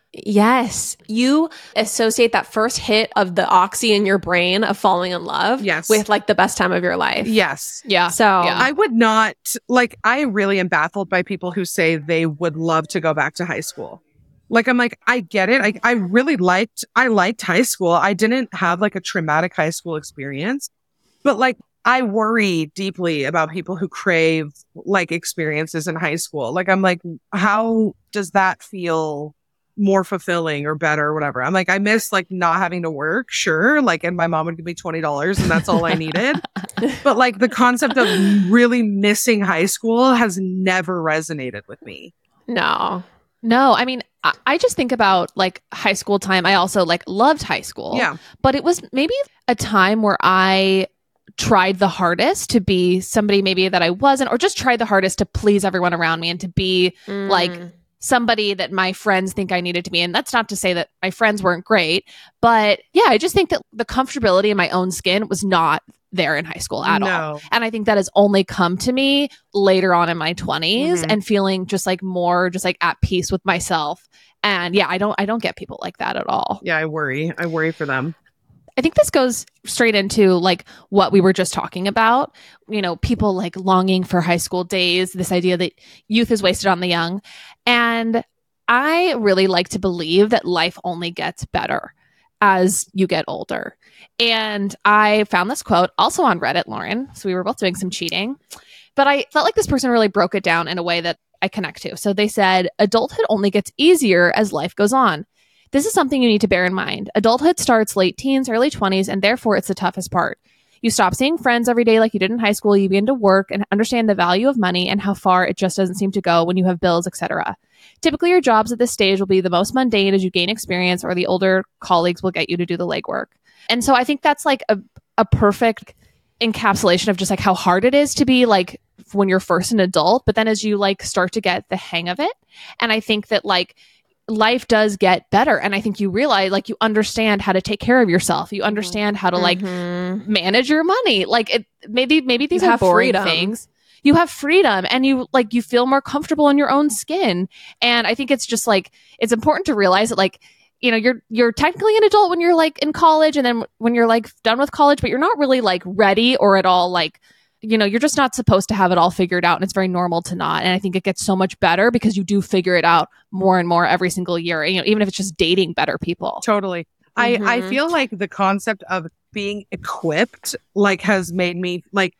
Speaker 1: Yes. You associate that first hit of the oxy in your brain of falling in love with like the best time of your life.
Speaker 2: Yes.
Speaker 3: Yeah.
Speaker 1: So
Speaker 2: I would not I really am baffled by people who say they would love to go back to high school. Like, I'm like, I get it. I liked high school. I didn't have like a traumatic high school experience, but like, I worry deeply about people who crave like experiences in high school. Like, I'm like, how does that feel more fulfilling or better or whatever? I'm like, I miss like not having to work. Sure. Like, and my mom would give me $20 and that's all I needed. But like the concept of really missing high school has never resonated with me.
Speaker 1: No,
Speaker 3: I just think about like high school time. I also like loved high school.
Speaker 2: Yeah.
Speaker 3: But it was maybe a time where I tried the hardest to be somebody maybe that I wasn't, or just tried the hardest to please everyone around me and to be like somebody that my friends think I needed to be. And that's not to say that my friends weren't great, but I just think that the comfortability in my own skin was not there in high school at all. And I think that has only come to me later on in my 20s and feeling just like more just like at peace with myself. And I don't get people like that at all.
Speaker 2: Yeah, I worry for them.
Speaker 3: I think this goes straight into like what we were just talking about, people like longing for high school days, this idea that youth is wasted on the young. And I really like to believe that life only gets better as you get older. And I found this quote also on Reddit, Lauren. So we were both doing some cheating, but I felt like this person really broke it down in a way that I connect to. So they said, adulthood only gets easier as life goes on. This is something you need to bear in mind. Adulthood starts late teens, early 20s, and therefore it's the toughest part. You stop seeing friends every day like you did in high school. You begin to work and understand the value of money and how far it just doesn't seem to go when you have bills, etc. Typically, your jobs at this stage will be the most mundane as you gain experience, or the older colleagues will get you to do the legwork. And so I think that's like a perfect encapsulation of just like how hard it is to be like when you're first an adult, but then as you like start to get the hang of it. And I think that like life does get better. And I think you realize like you understand how to take care of yourself. You understand how to like manage your money. Like maybe these are boring things. You have freedom and you feel more comfortable in your own skin. And I think it's just like, it's important to realize that like, you know, you're technically an adult when you're like in college and then when you're like done with college, but you're not really like ready or at all like, you know, you're just not supposed to have it all figured out, and it's very normal to not. And I think it gets so much better because you do figure it out more and more every single year, you know, even if it's just dating better people.
Speaker 2: Totally. I feel like the concept of being equipped like has made me like,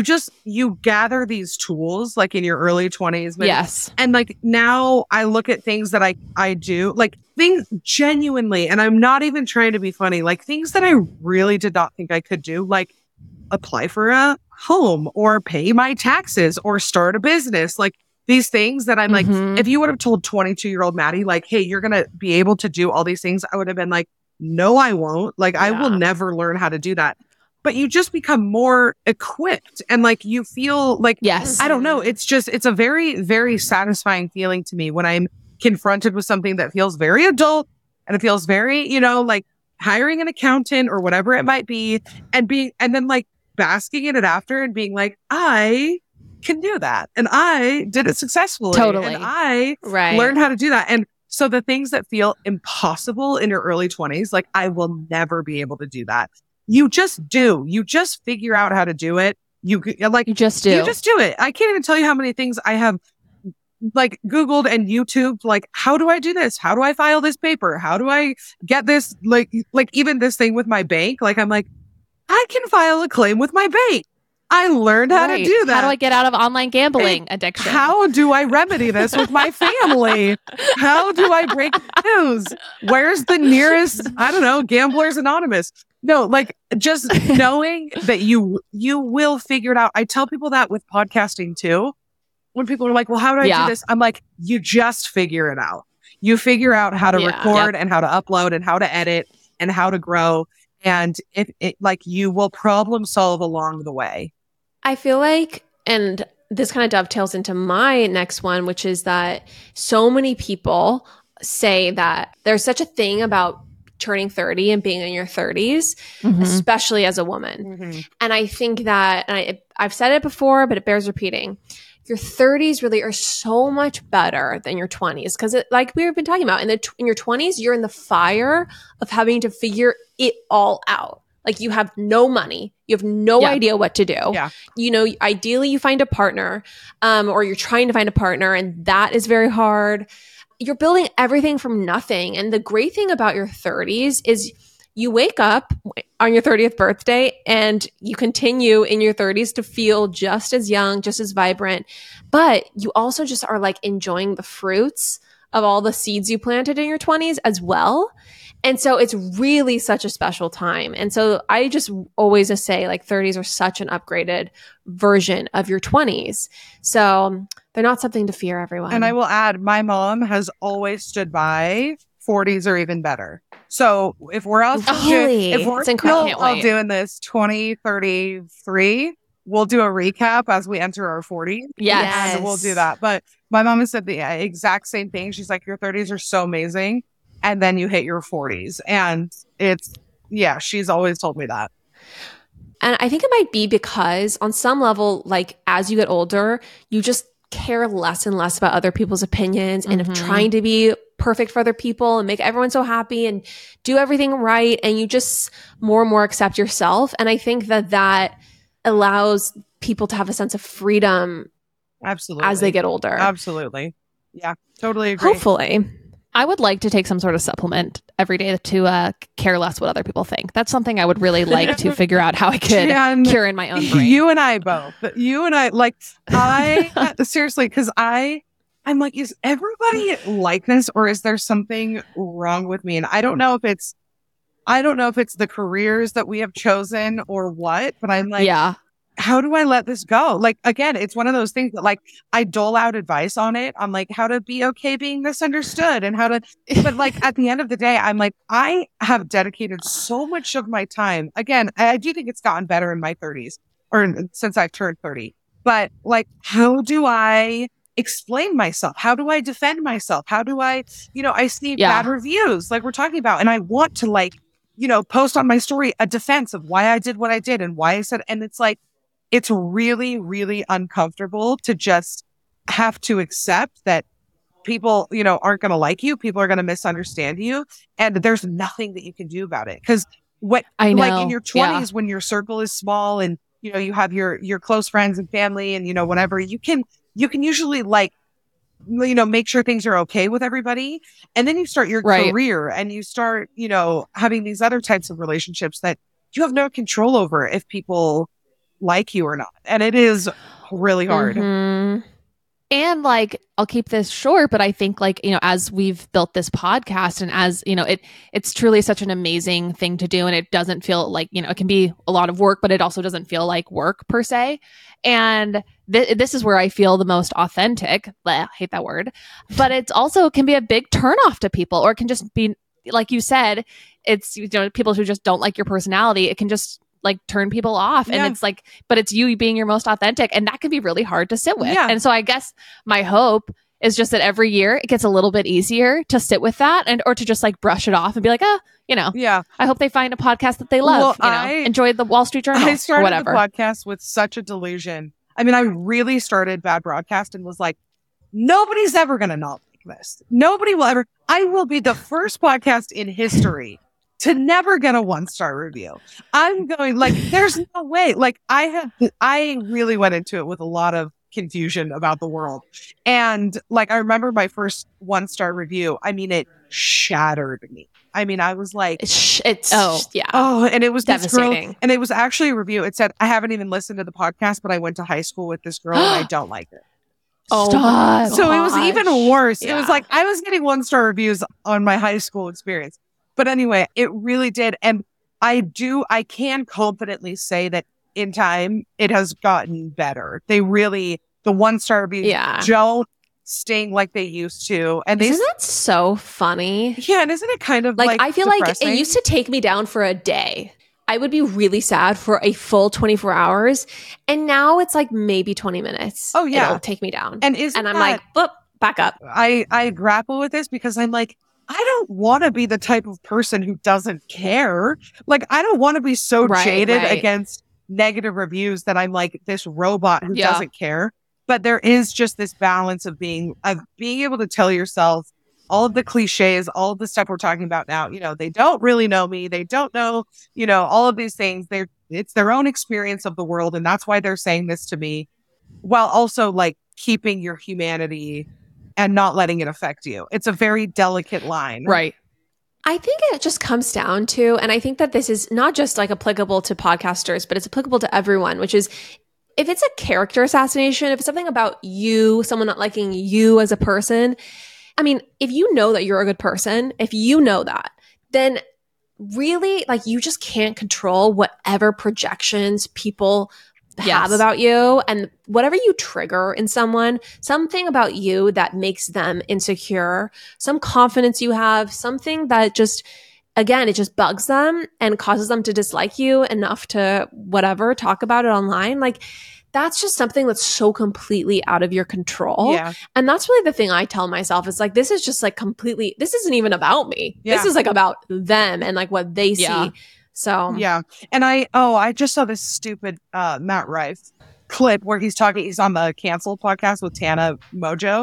Speaker 2: you gather these tools like in your early 20s.
Speaker 3: Yes.
Speaker 2: And like now I look at things that I do, like things genuinely, and I'm not even trying to be funny, like things that I really did not think I could do, like apply for a home or pay my taxes or start a business. Like these things that I'm like, if you would have told 22-year-old Maddie, like, hey, you're going to be able to do all these things, I would have been like, no, I won't. Like, I will never learn how to do that. But you just become more equipped and like you feel like, I don't know. It's a very, very satisfying feeling to me when I'm confronted with something that feels very adult and it feels very, you know, like hiring an accountant or whatever it might be and then like basking in it after and being like, I can do that. And I did it successfully.
Speaker 3: Totally.
Speaker 2: And I learned how to do that. And so the things that feel impossible in your early 20s, like I will never be able to do that. You just do. You just figure out how to do it. You just do. You just do it. I can't even tell you how many things I have like Googled and YouTubed, like, how do I do this? How do I file this paper? How do I get this? Like even this thing with my bank, like, I'm like, I can file a claim with my bank. I learned how to do that.
Speaker 3: How do I get out of online gambling addiction?
Speaker 2: How do I remedy this with my family? How do I break news? Where's the nearest, I don't know, Gamblers Anonymous? No, like just knowing that you will figure it out. I tell people that with podcasting too. When people are like, well, how do I do this? I'm like, you just figure it out. You figure out how to record and how to upload and how to edit and how to grow. And it like you will problem solve along the way.
Speaker 1: I feel like, and this kind of dovetails into my next one, which is that so many people say that there's such a thing about turning 30 and being in your 30s, especially as a woman. And I think that, and I've said it before, but it bears repeating. Your 30s really are so much better than your 20s because, like we've been talking about, in your 20s, you're in the fire of having to figure it all out. Like you have no money, you have no idea what to do.
Speaker 2: Yeah.
Speaker 1: You know, ideally you find a partner, or you're trying to find a partner, and that is very hard. You're building everything from nothing. And the great thing about your 30s is you wake up on your 30th birthday and you continue in your 30s to feel just as young, just as vibrant, but you also just are like enjoying the fruits of all the seeds you planted in your 20s as well. And so it's really such a special time. And so I just always say like 30s are such an upgraded version of your 20s. So they're not something to fear, everyone.
Speaker 2: And I will add, my mom has always stood by 40s or even better. So if we're all doing this 2033, we'll do a recap as we enter our 40s.
Speaker 1: Yes.
Speaker 2: And we'll do that. But my mom has said the exact same thing. She's like, your 30s are so amazing. And then you hit your 40s. And she's always told me that.
Speaker 1: And I think it might be because on some level, like as you get older, you just care less and less about other people's opinions and of trying to be perfect for other people and make everyone so happy and do everything right. And you just more and more accept yourself. And I think that allows people to have a sense of freedom.
Speaker 2: Absolutely.
Speaker 1: As they get older.
Speaker 2: Absolutely. Yeah, totally agree.
Speaker 1: Hopefully.
Speaker 3: I would like to take some sort of supplement every day to care less what other people think. That's something I would really like to figure out how I could cure in my own brain.
Speaker 2: You and I both. You and I, like, I, seriously, because I'm like, is everybody like this or is there something wrong with me? And I don't know if it's the careers that we have chosen or what, but I'm like, how do I let this go? Like, again, it's one of those things that like I dole out advice on it on like how to be okay being misunderstood and but like at the end of the day, I'm like, I have dedicated so much of my time. Again, I do think it's gotten better in my 30s, or since I've turned 30. But like, how do I explain myself? How do I defend myself? How do I, I see bad reviews like we're talking about, and I want to like, post on my story a defense of why I did what I did and why I said, and it's like, it's really, really uncomfortable to just have to accept that people, aren't going to like you. People are going to misunderstand you. And there's nothing that you can do about it. Because what I know, like in your 20s, when your circle is small and, you have your close friends and family and, whatever, you can usually like, make sure things are okay with everybody. And then you start your career and you start, having these other types of relationships that you have no control over if people like you or not. And it is really hard.
Speaker 3: Mm-hmm. And like, I'll keep this short, but I think like, as we've built this podcast and as, it's truly such an amazing thing to do. And it doesn't feel like, it can be a lot of work, but it also doesn't feel like work per se. And this is where I feel the most authentic. I hate that word, but it's also can be a big turnoff to people, or it can just be, like you said, it's, people who just don't like your personality. It can just like turn people off. And it's like, but it's you being your most authentic. And that can be really hard to sit with. Yeah. And so I guess my hope is just that every year it gets a little bit easier to sit with that or to just like brush it off and be like, I hope they find a podcast that they love. Enjoy the Wall Street Journal.
Speaker 2: I started
Speaker 3: or whatever.
Speaker 2: The podcast with such a delusion. I mean, I really started Bad Broadcast and was like, nobody's ever going to not like this. Nobody will ever. I will be the first podcast in history to never get a 1-star review. I'm going like, there's no way. Like I really went into it with a lot of confusion about the world. And like, I remember my first 1-star review. I mean, it shattered me. I mean, I was like, and it was devastating. This girl, and it was actually a review. It said, I haven't even listened to the podcast, but I went to high school with this girl and I don't like her.
Speaker 3: Stop.
Speaker 2: So it was even worse. Yeah. It was like, I was getting 1-star reviews on my high school experience. But anyway, it really did. And I can confidently say that in time, it has gotten better. The 1-star reviews don't sting like they used to. And
Speaker 1: isn't that so funny?
Speaker 2: Yeah. And isn't it kind of like
Speaker 1: I feel depressing? Like it used to take me down for a day. I would be really sad for a full 24 hours. And now it's like maybe 20 minutes.
Speaker 2: Oh, yeah.
Speaker 1: It'll take me down.
Speaker 2: And I'm
Speaker 1: like, boop, back up.
Speaker 2: I grapple with this because I'm like, I don't want to be the type of person who doesn't care. Like, I don't want to be so jaded against negative reviews that I'm like this robot who doesn't care. But there is just this balance of being able to tell yourself all of the cliches, all of the stuff we're talking about now. They don't really know me. They don't know, all of these things. It's their own experience of the world. And that's why they're saying this to me, while also like keeping your humanity and not letting it affect you. It's a very delicate line.
Speaker 3: Right.
Speaker 1: I think it just comes down to, and I think that this is not just like applicable to podcasters, but it's applicable to everyone, which is if it's a character assassination, if it's something about you, someone not liking you as a person, I mean, if you know that you're a good person, if you know that, then really like you just can't control whatever projections people have about you, and whatever you trigger in someone, something about you that makes them insecure, some confidence you have, something that just, again, it just bugs them and causes them to dislike you enough to whatever, talk about it online. Like that's just something that's so completely out of your control. Yeah. And that's really the thing I tell myself is like, this is just like completely, this isn't even about me. Yeah. This is like about them and like what they see. So
Speaker 2: yeah. And I just saw this stupid Matt Rife clip where he's on the Cancel podcast with Tana Mojo,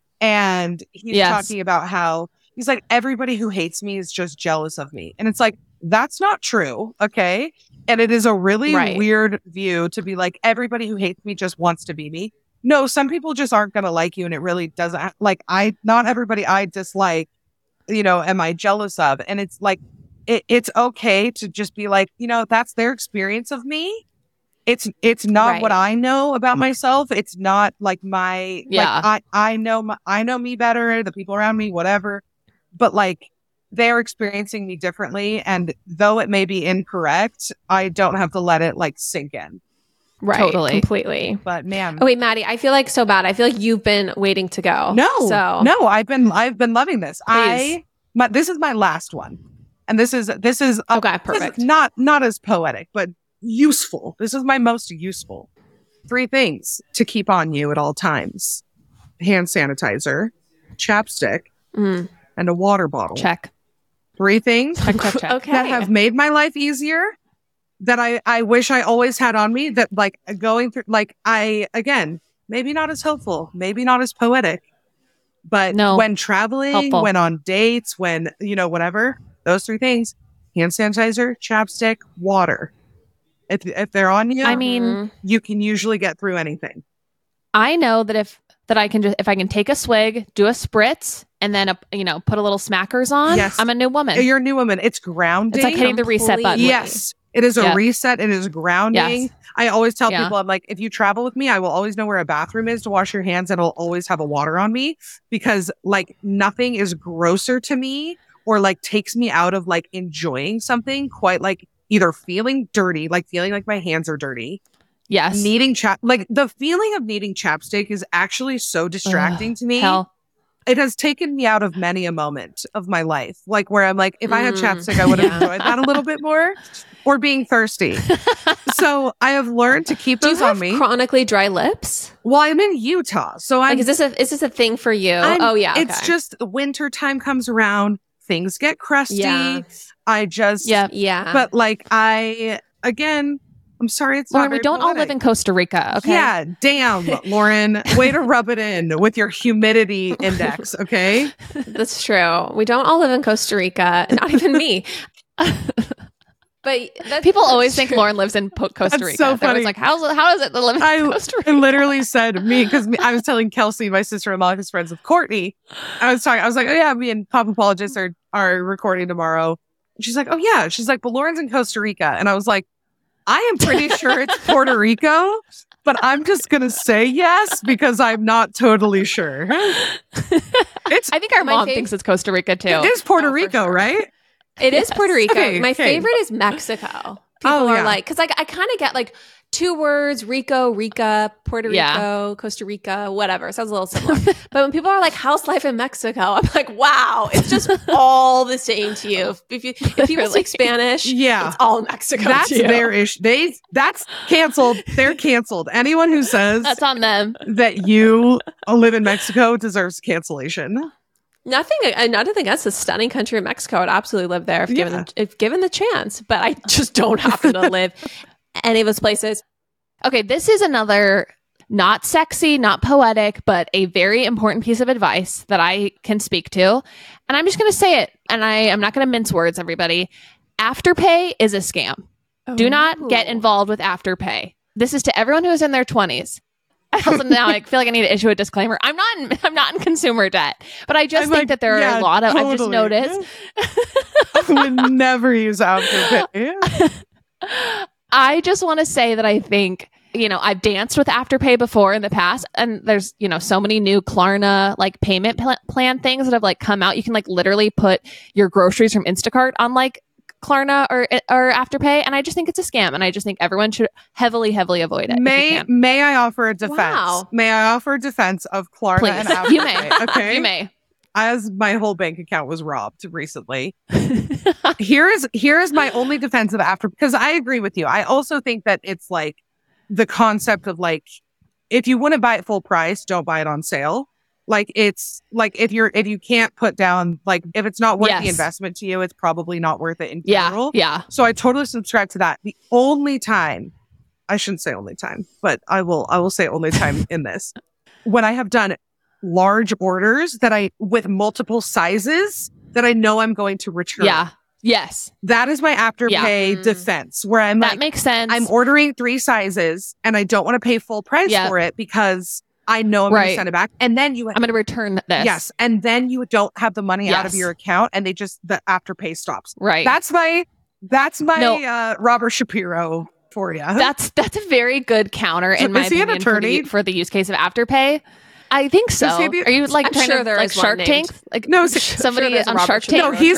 Speaker 2: and he's talking about how he's like, everybody who hates me is just jealous of me. And it's like, that's not true. Okay. And it is a really weird view to be like, everybody who hates me just wants to be me. No, some people just aren't going to like you. And it really doesn't like, not everybody I dislike, am I jealous of? And it's like, it's okay to just be like, that's their experience of me. It's not what I know about myself. It's not like my, like I know me better, the people around me, whatever, but like they're experiencing me differently. And though it may be incorrect, I don't have to let it like sink in.
Speaker 1: Right. Totally. Completely.
Speaker 2: But man.
Speaker 1: Oh wait, Maddie, I feel like so bad. I feel like you've been waiting to go.
Speaker 2: No, I've been loving this. This is my last one. And this is
Speaker 1: okay, perfect.
Speaker 2: This is not as poetic, but useful. This is my most useful. 3 things to keep on you at all times: hand sanitizer, chapstick, and a water bottle.
Speaker 3: Check.
Speaker 2: 3 things
Speaker 3: check. Okay.
Speaker 2: that have made my life easier, that I wish I always had on me, that like going through, like again, maybe not as helpful, maybe not as poetic, but when traveling, when on dates, when, whatever, those 3 things: hand sanitizer, chapstick, water. If they're on you,
Speaker 3: I mean,
Speaker 2: you can usually get through anything.
Speaker 3: I know that if I can take a swig, do a spritz, and then put a little smackers on, I'm a new woman.
Speaker 2: You're a new woman. It's grounding.
Speaker 3: It's like hitting the reset button.
Speaker 2: Yes, it is a reset. It is grounding. Yes. I always tell people, I'm like, if you travel with me, I will always know where a bathroom is to wash your hands, and I'll always have a water on me, because like nothing is grosser to me or like takes me out of like enjoying something quite like either feeling dirty, like feeling like my hands are dirty.
Speaker 3: Yes.
Speaker 2: Needing like the feeling of needing chapstick is actually so distracting to me.
Speaker 3: Hell.
Speaker 2: It has taken me out of many a moment of my life, like where I'm like, if I had chapstick, I would have enjoyed that a little bit more, or being thirsty. So I have learned to keep those on me.
Speaker 1: Chronically dry lips?
Speaker 2: Well, I'm in Utah, so I'm.
Speaker 1: Like, is this a thing for you?
Speaker 2: It's just winter time comes around, things get crusty. Yeah. I just But like I'm sorry, it's
Speaker 3: Lauren,
Speaker 2: not very
Speaker 3: we don't
Speaker 2: poetic.
Speaker 3: all live in Costa Rica, okay?
Speaker 2: Yeah, damn, Lauren. Way to rub it in with your humidity index, okay?
Speaker 1: That's true. We don't all live in Costa Rica, not even me. But
Speaker 3: people always think Lauren lives in Costa Rica.
Speaker 2: So funny.
Speaker 3: Like, how is it to live in Costa Rica?
Speaker 2: I literally said because I was telling Kelsey, my sister-in-law, who's friends with Courtney. I was like, oh yeah, me and Pop Apologists are recording tomorrow. And she's like, oh yeah. She's like, but Lauren's in Costa Rica. And I was like, I am pretty sure it's Puerto Rico, but I'm just going to say yes because I'm not totally sure.
Speaker 3: I think our mom thinks it's Costa Rica too.
Speaker 2: It is Puerto Rico, right?
Speaker 1: It is Puerto Rico. Okay, my favorite is Mexico. People are like, because I kind of get like 2 words: Rica, Puerto Rico, Costa Rica, whatever. Sounds a little similar. But when people are like, how's life in Mexico? I'm like, wow, it's just all the same to you. If people speak Spanish, it's all Mexico.
Speaker 2: That's their issue. That's canceled. They're canceled. Anyone who says
Speaker 3: that's on them
Speaker 2: that you live in Mexico deserves cancellation.
Speaker 1: Nothing against the stunning country of Mexico. I'd absolutely live there if given the chance. But I just don't happen to live any of those places.
Speaker 3: Okay, this is another not sexy, not poetic, but a very important piece of advice that I can speak to. And I'm just going to say it. And I'm not going to mince words, everybody. Afterpay is a scam. Oh. Do not get involved with Afterpay. This is to everyone who is in their 20s. Also, now I feel like I need to issue a disclaimer. I'm not in consumer debt, but I just think that there are a lot of. Totally. I've just noticed.
Speaker 2: I would never use Afterpay.
Speaker 3: I just want to say that I think I've danced with Afterpay before in the past, and there's so many new Klarna like payment plan things that have like come out. You can like literally put your groceries from Instacart on like Klarna or Afterpay, and I just think it's a scam, and I just think everyone should heavily avoid it.
Speaker 2: May I offer a defense?
Speaker 1: Wow.
Speaker 2: May I offer a defense of Klarna
Speaker 3: Please.
Speaker 2: and Afterpay?
Speaker 3: You may.
Speaker 2: Okay,
Speaker 3: you may.
Speaker 2: As my whole bank account was robbed recently. Here is my only defense of Afterpay, because I agree with you. I also think that it's like the concept of like, if you want to buy it full price, don't buy it on sale. Like it's like if you can't put down, like if it's not worth the investment to you, it's probably not worth it in general.
Speaker 3: Yeah.
Speaker 2: So I totally subscribe to that. The only time, I shouldn't say only time, but I will say only time in this, when I have done large orders with multiple sizes that I know I'm going to return.
Speaker 3: Yeah. Yes.
Speaker 2: That is my Afterpay defense, where I'm
Speaker 3: that makes sense.
Speaker 2: I'm ordering 3 sizes and I don't want to pay full price for it because I know I'm going to send it back. And then I'm
Speaker 3: going to return this.
Speaker 2: Yes. And then you don't have the money out of your account, and the Afterpay stops.
Speaker 3: Right.
Speaker 2: That's my Robert Shapiro for you.
Speaker 3: That's a very good counter in my opinion for the use case of Afterpay. I think so. Are you like trying to like Shark Tank? Like
Speaker 2: no,
Speaker 3: somebody on Shark Tank.
Speaker 2: No, he's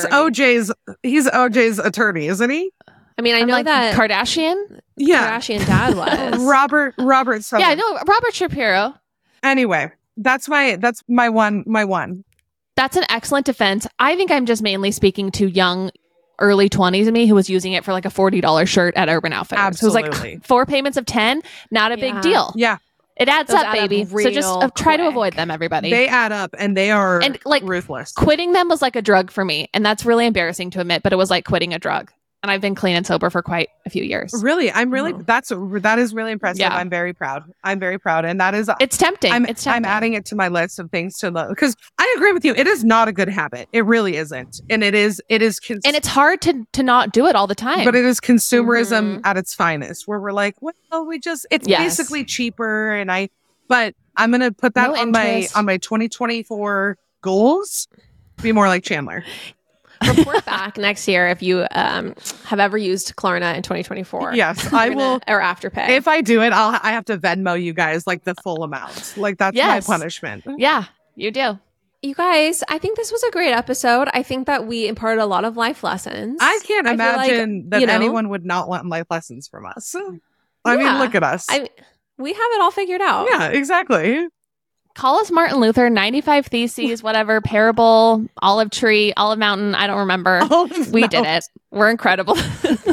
Speaker 2: OJ's attorney, isn't he?
Speaker 1: I mean, I know that
Speaker 3: Kardashian.
Speaker 1: Yeah, Kardashian dad was
Speaker 2: Robert. Southern.
Speaker 3: Yeah, I know Robert Shapiro.
Speaker 2: Anyway, that's my one.
Speaker 3: That's an excellent defense. I think I'm just mainly speaking to young early 20s of me who was using it for like a $40 shirt at Urban Outfitters.
Speaker 2: Absolutely.
Speaker 3: So it was like 4 payments of 10, not a big deal.
Speaker 2: Yeah.
Speaker 3: It adds up, baby. So just try to avoid them, everybody.
Speaker 2: They add up and they are ruthless.
Speaker 3: Quitting them was like a drug for me. And that's really embarrassing to admit, but it was like quitting a drug. And I've been clean and sober for quite a few years.
Speaker 2: Really? That is really impressive. Yeah. I'm very proud. And that is...
Speaker 3: It's tempting.
Speaker 2: I'm adding it to my list of things to love. Because I agree with you. It is not a good habit. It really isn't. And it is... and
Speaker 3: it's hard to not do it all the time.
Speaker 2: But it is consumerism at its finest, where we're like, well, it's basically cheaper. But I'm going to put that on my 2024 goals. Be more like Chandler.
Speaker 1: Report back next year if you have ever used Klarna in 2024.
Speaker 2: Yes, I will.
Speaker 1: Or Afterpay.
Speaker 2: If I do it, I have to Venmo you guys like the full amount. Like that's my punishment.
Speaker 3: Yeah, you do.
Speaker 1: You guys, I think this was a great episode. I think that we imparted a lot of life lessons.
Speaker 2: I can't imagine that anyone would not want life lessons from us. I mean, look at us.
Speaker 1: We have it all figured out.
Speaker 2: Yeah, exactly.
Speaker 3: Call us Martin Luther, 95 Theses, whatever, Parable, Olive Tree, Olive Mountain. I don't remember. We did it. We're incredible.
Speaker 2: Is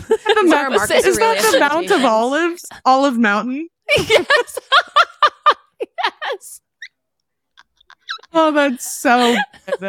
Speaker 2: that the Mount of Olives? Olive Mountain?
Speaker 3: Yes. Yes.
Speaker 2: Oh, that's so good.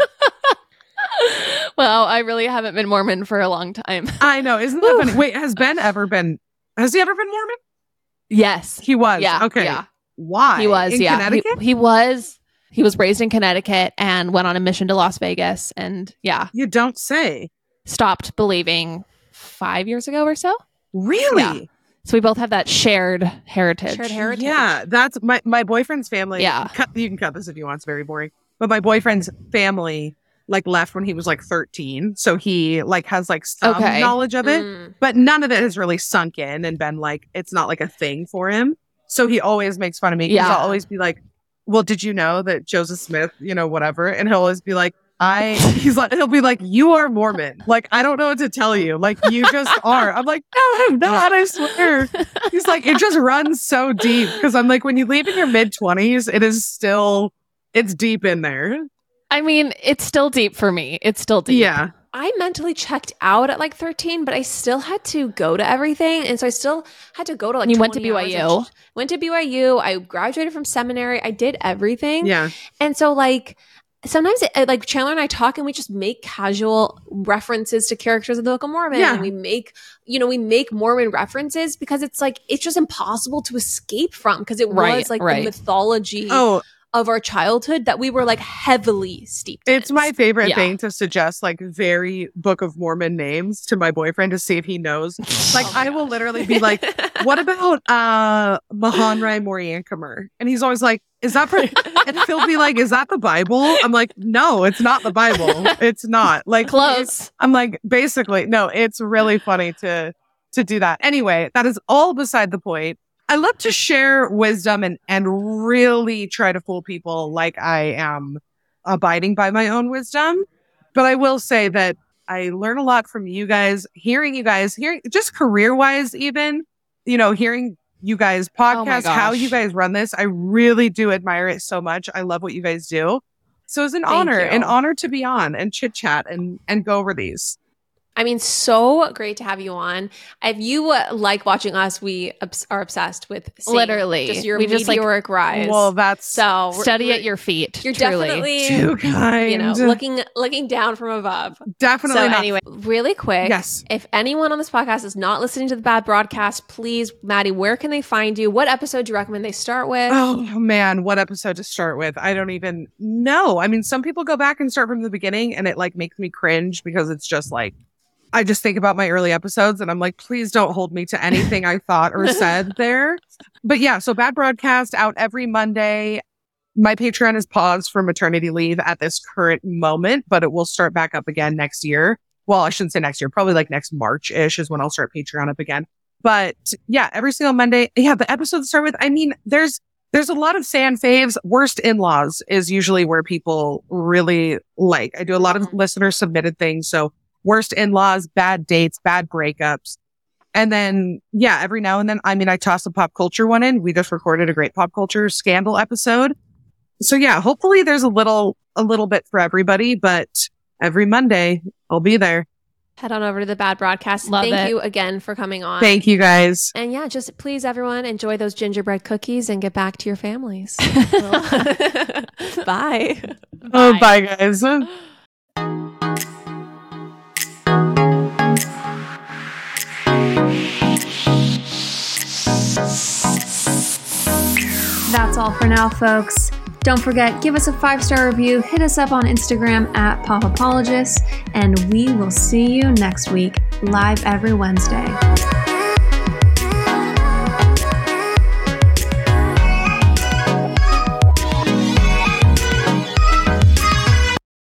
Speaker 3: Well, I really haven't been Mormon for a long time.
Speaker 2: I know. Isn't that funny? Wait, has he ever been Mormon?
Speaker 3: Yes.
Speaker 2: He was.
Speaker 3: Yeah.
Speaker 2: Okay.
Speaker 3: Yeah.
Speaker 2: Why?
Speaker 3: He was,
Speaker 2: in Connecticut?
Speaker 3: He was raised in Connecticut and went on a mission to Las Vegas. And
Speaker 2: You don't say.
Speaker 3: Stopped believing 5 years ago or so.
Speaker 2: Really?
Speaker 3: Yeah. So we both have that shared heritage.
Speaker 2: Yeah. That's my boyfriend's family.
Speaker 3: Yeah.
Speaker 2: You can cut this if you want. It's very boring. But my boyfriend's family left when he was 13. So he has some knowledge of it. But none of it has really sunk in and been it's not a thing for him. So he always makes fun of me because I'll always be like, well, did you know that Joseph Smith, whatever? And he'll always be like, he'll be like, you are Mormon. I don't know what to tell you. You just are. I'm like, no, I'm not, I swear. He's like, it just runs so deep. Because I'm like, when you leave in your mid-20s, it's deep in there.
Speaker 3: I mean, it's still deep for me. It's still deep.
Speaker 2: Yeah.
Speaker 1: I mentally checked out at 13, but I still had to go to everything. And so I still had to go to
Speaker 3: you went to BYU.
Speaker 1: Went to BYU. I graduated from seminary. I did everything.
Speaker 2: Yeah.
Speaker 1: And so sometimes Chandler and I talk and we just make casual references to characters of the Book of Mormon.
Speaker 2: Yeah.
Speaker 1: And we make Mormon references because it's it's just impossible to escape from because it was the mythology of our childhood that we were heavily steeped in.
Speaker 2: It's my favorite thing to suggest very Book of Mormon names to my boyfriend to see if he knows. I will literally be like, what about Mahonri Moriancumer? And he's always like, is that for and he'll be like, is that the Bible? I'm like, no, it's not the Bible. It's not.
Speaker 3: Close.
Speaker 2: I'm like, basically, no, it's really funny to do that. Anyway, that is all beside the point. I love to share wisdom and really try to fool people like I am abiding by my own wisdom. But I will say that I learn a lot from you guys, hearing just career-wise even, hearing you guys podcast, how you guys run this. I really do admire it so much. I love what you guys do. So it's an honor to be on and chit chat and go over these.
Speaker 1: I mean, so great to have you on. If you like watching us, we are obsessed with seeing
Speaker 3: literally
Speaker 1: just your meteoric rise.
Speaker 2: Well, that's
Speaker 1: so
Speaker 3: study at your feet.
Speaker 1: You're
Speaker 3: truly.
Speaker 1: definitely
Speaker 2: too kind.
Speaker 1: Looking down from above.
Speaker 2: Definitely.
Speaker 1: So
Speaker 2: not.
Speaker 1: Anyway, really quick.
Speaker 2: Yes.
Speaker 1: If anyone on this podcast is not listening to the Bad Broadcast, please, Maddie, where can they find you? What episode do you recommend they start with?
Speaker 2: Oh man, what episode to start with? I don't even know. I mean, some people go back and start from the beginning, and it makes me cringe because it's just I just think about my early episodes and I'm like, please don't hold me to anything I thought or said there. But yeah, so Bad Broadcast out every Monday. My Patreon is paused for maternity leave at this current moment, but it will start back up again next year. Well, I shouldn't say next year, probably next March-ish is when I'll start Patreon up again. But yeah, every single Monday. Yeah, the episodes start with, I mean, there's a lot of fan faves. Worst in-laws is usually where people really I do a lot of listener submitted things. So worst in-laws, bad dates, bad breakups. And then, yeah, every now and then, I mean, I toss a pop culture one in. We just recorded a great pop culture scandal episode. So yeah, hopefully there's a little bit for everybody, but every Monday I'll be there.
Speaker 1: Head on over to the Bad Broadcast. Thank you again for coming on.
Speaker 2: Thank you guys.
Speaker 1: And yeah, just please everyone enjoy those gingerbread cookies and get back to your families. Bye.
Speaker 2: Oh, bye guys.
Speaker 4: That's all for now, folks. Don't forget, give us a 5-star review, hit us up on Instagram at Popapologists, and we will see you next week, live every Wednesday.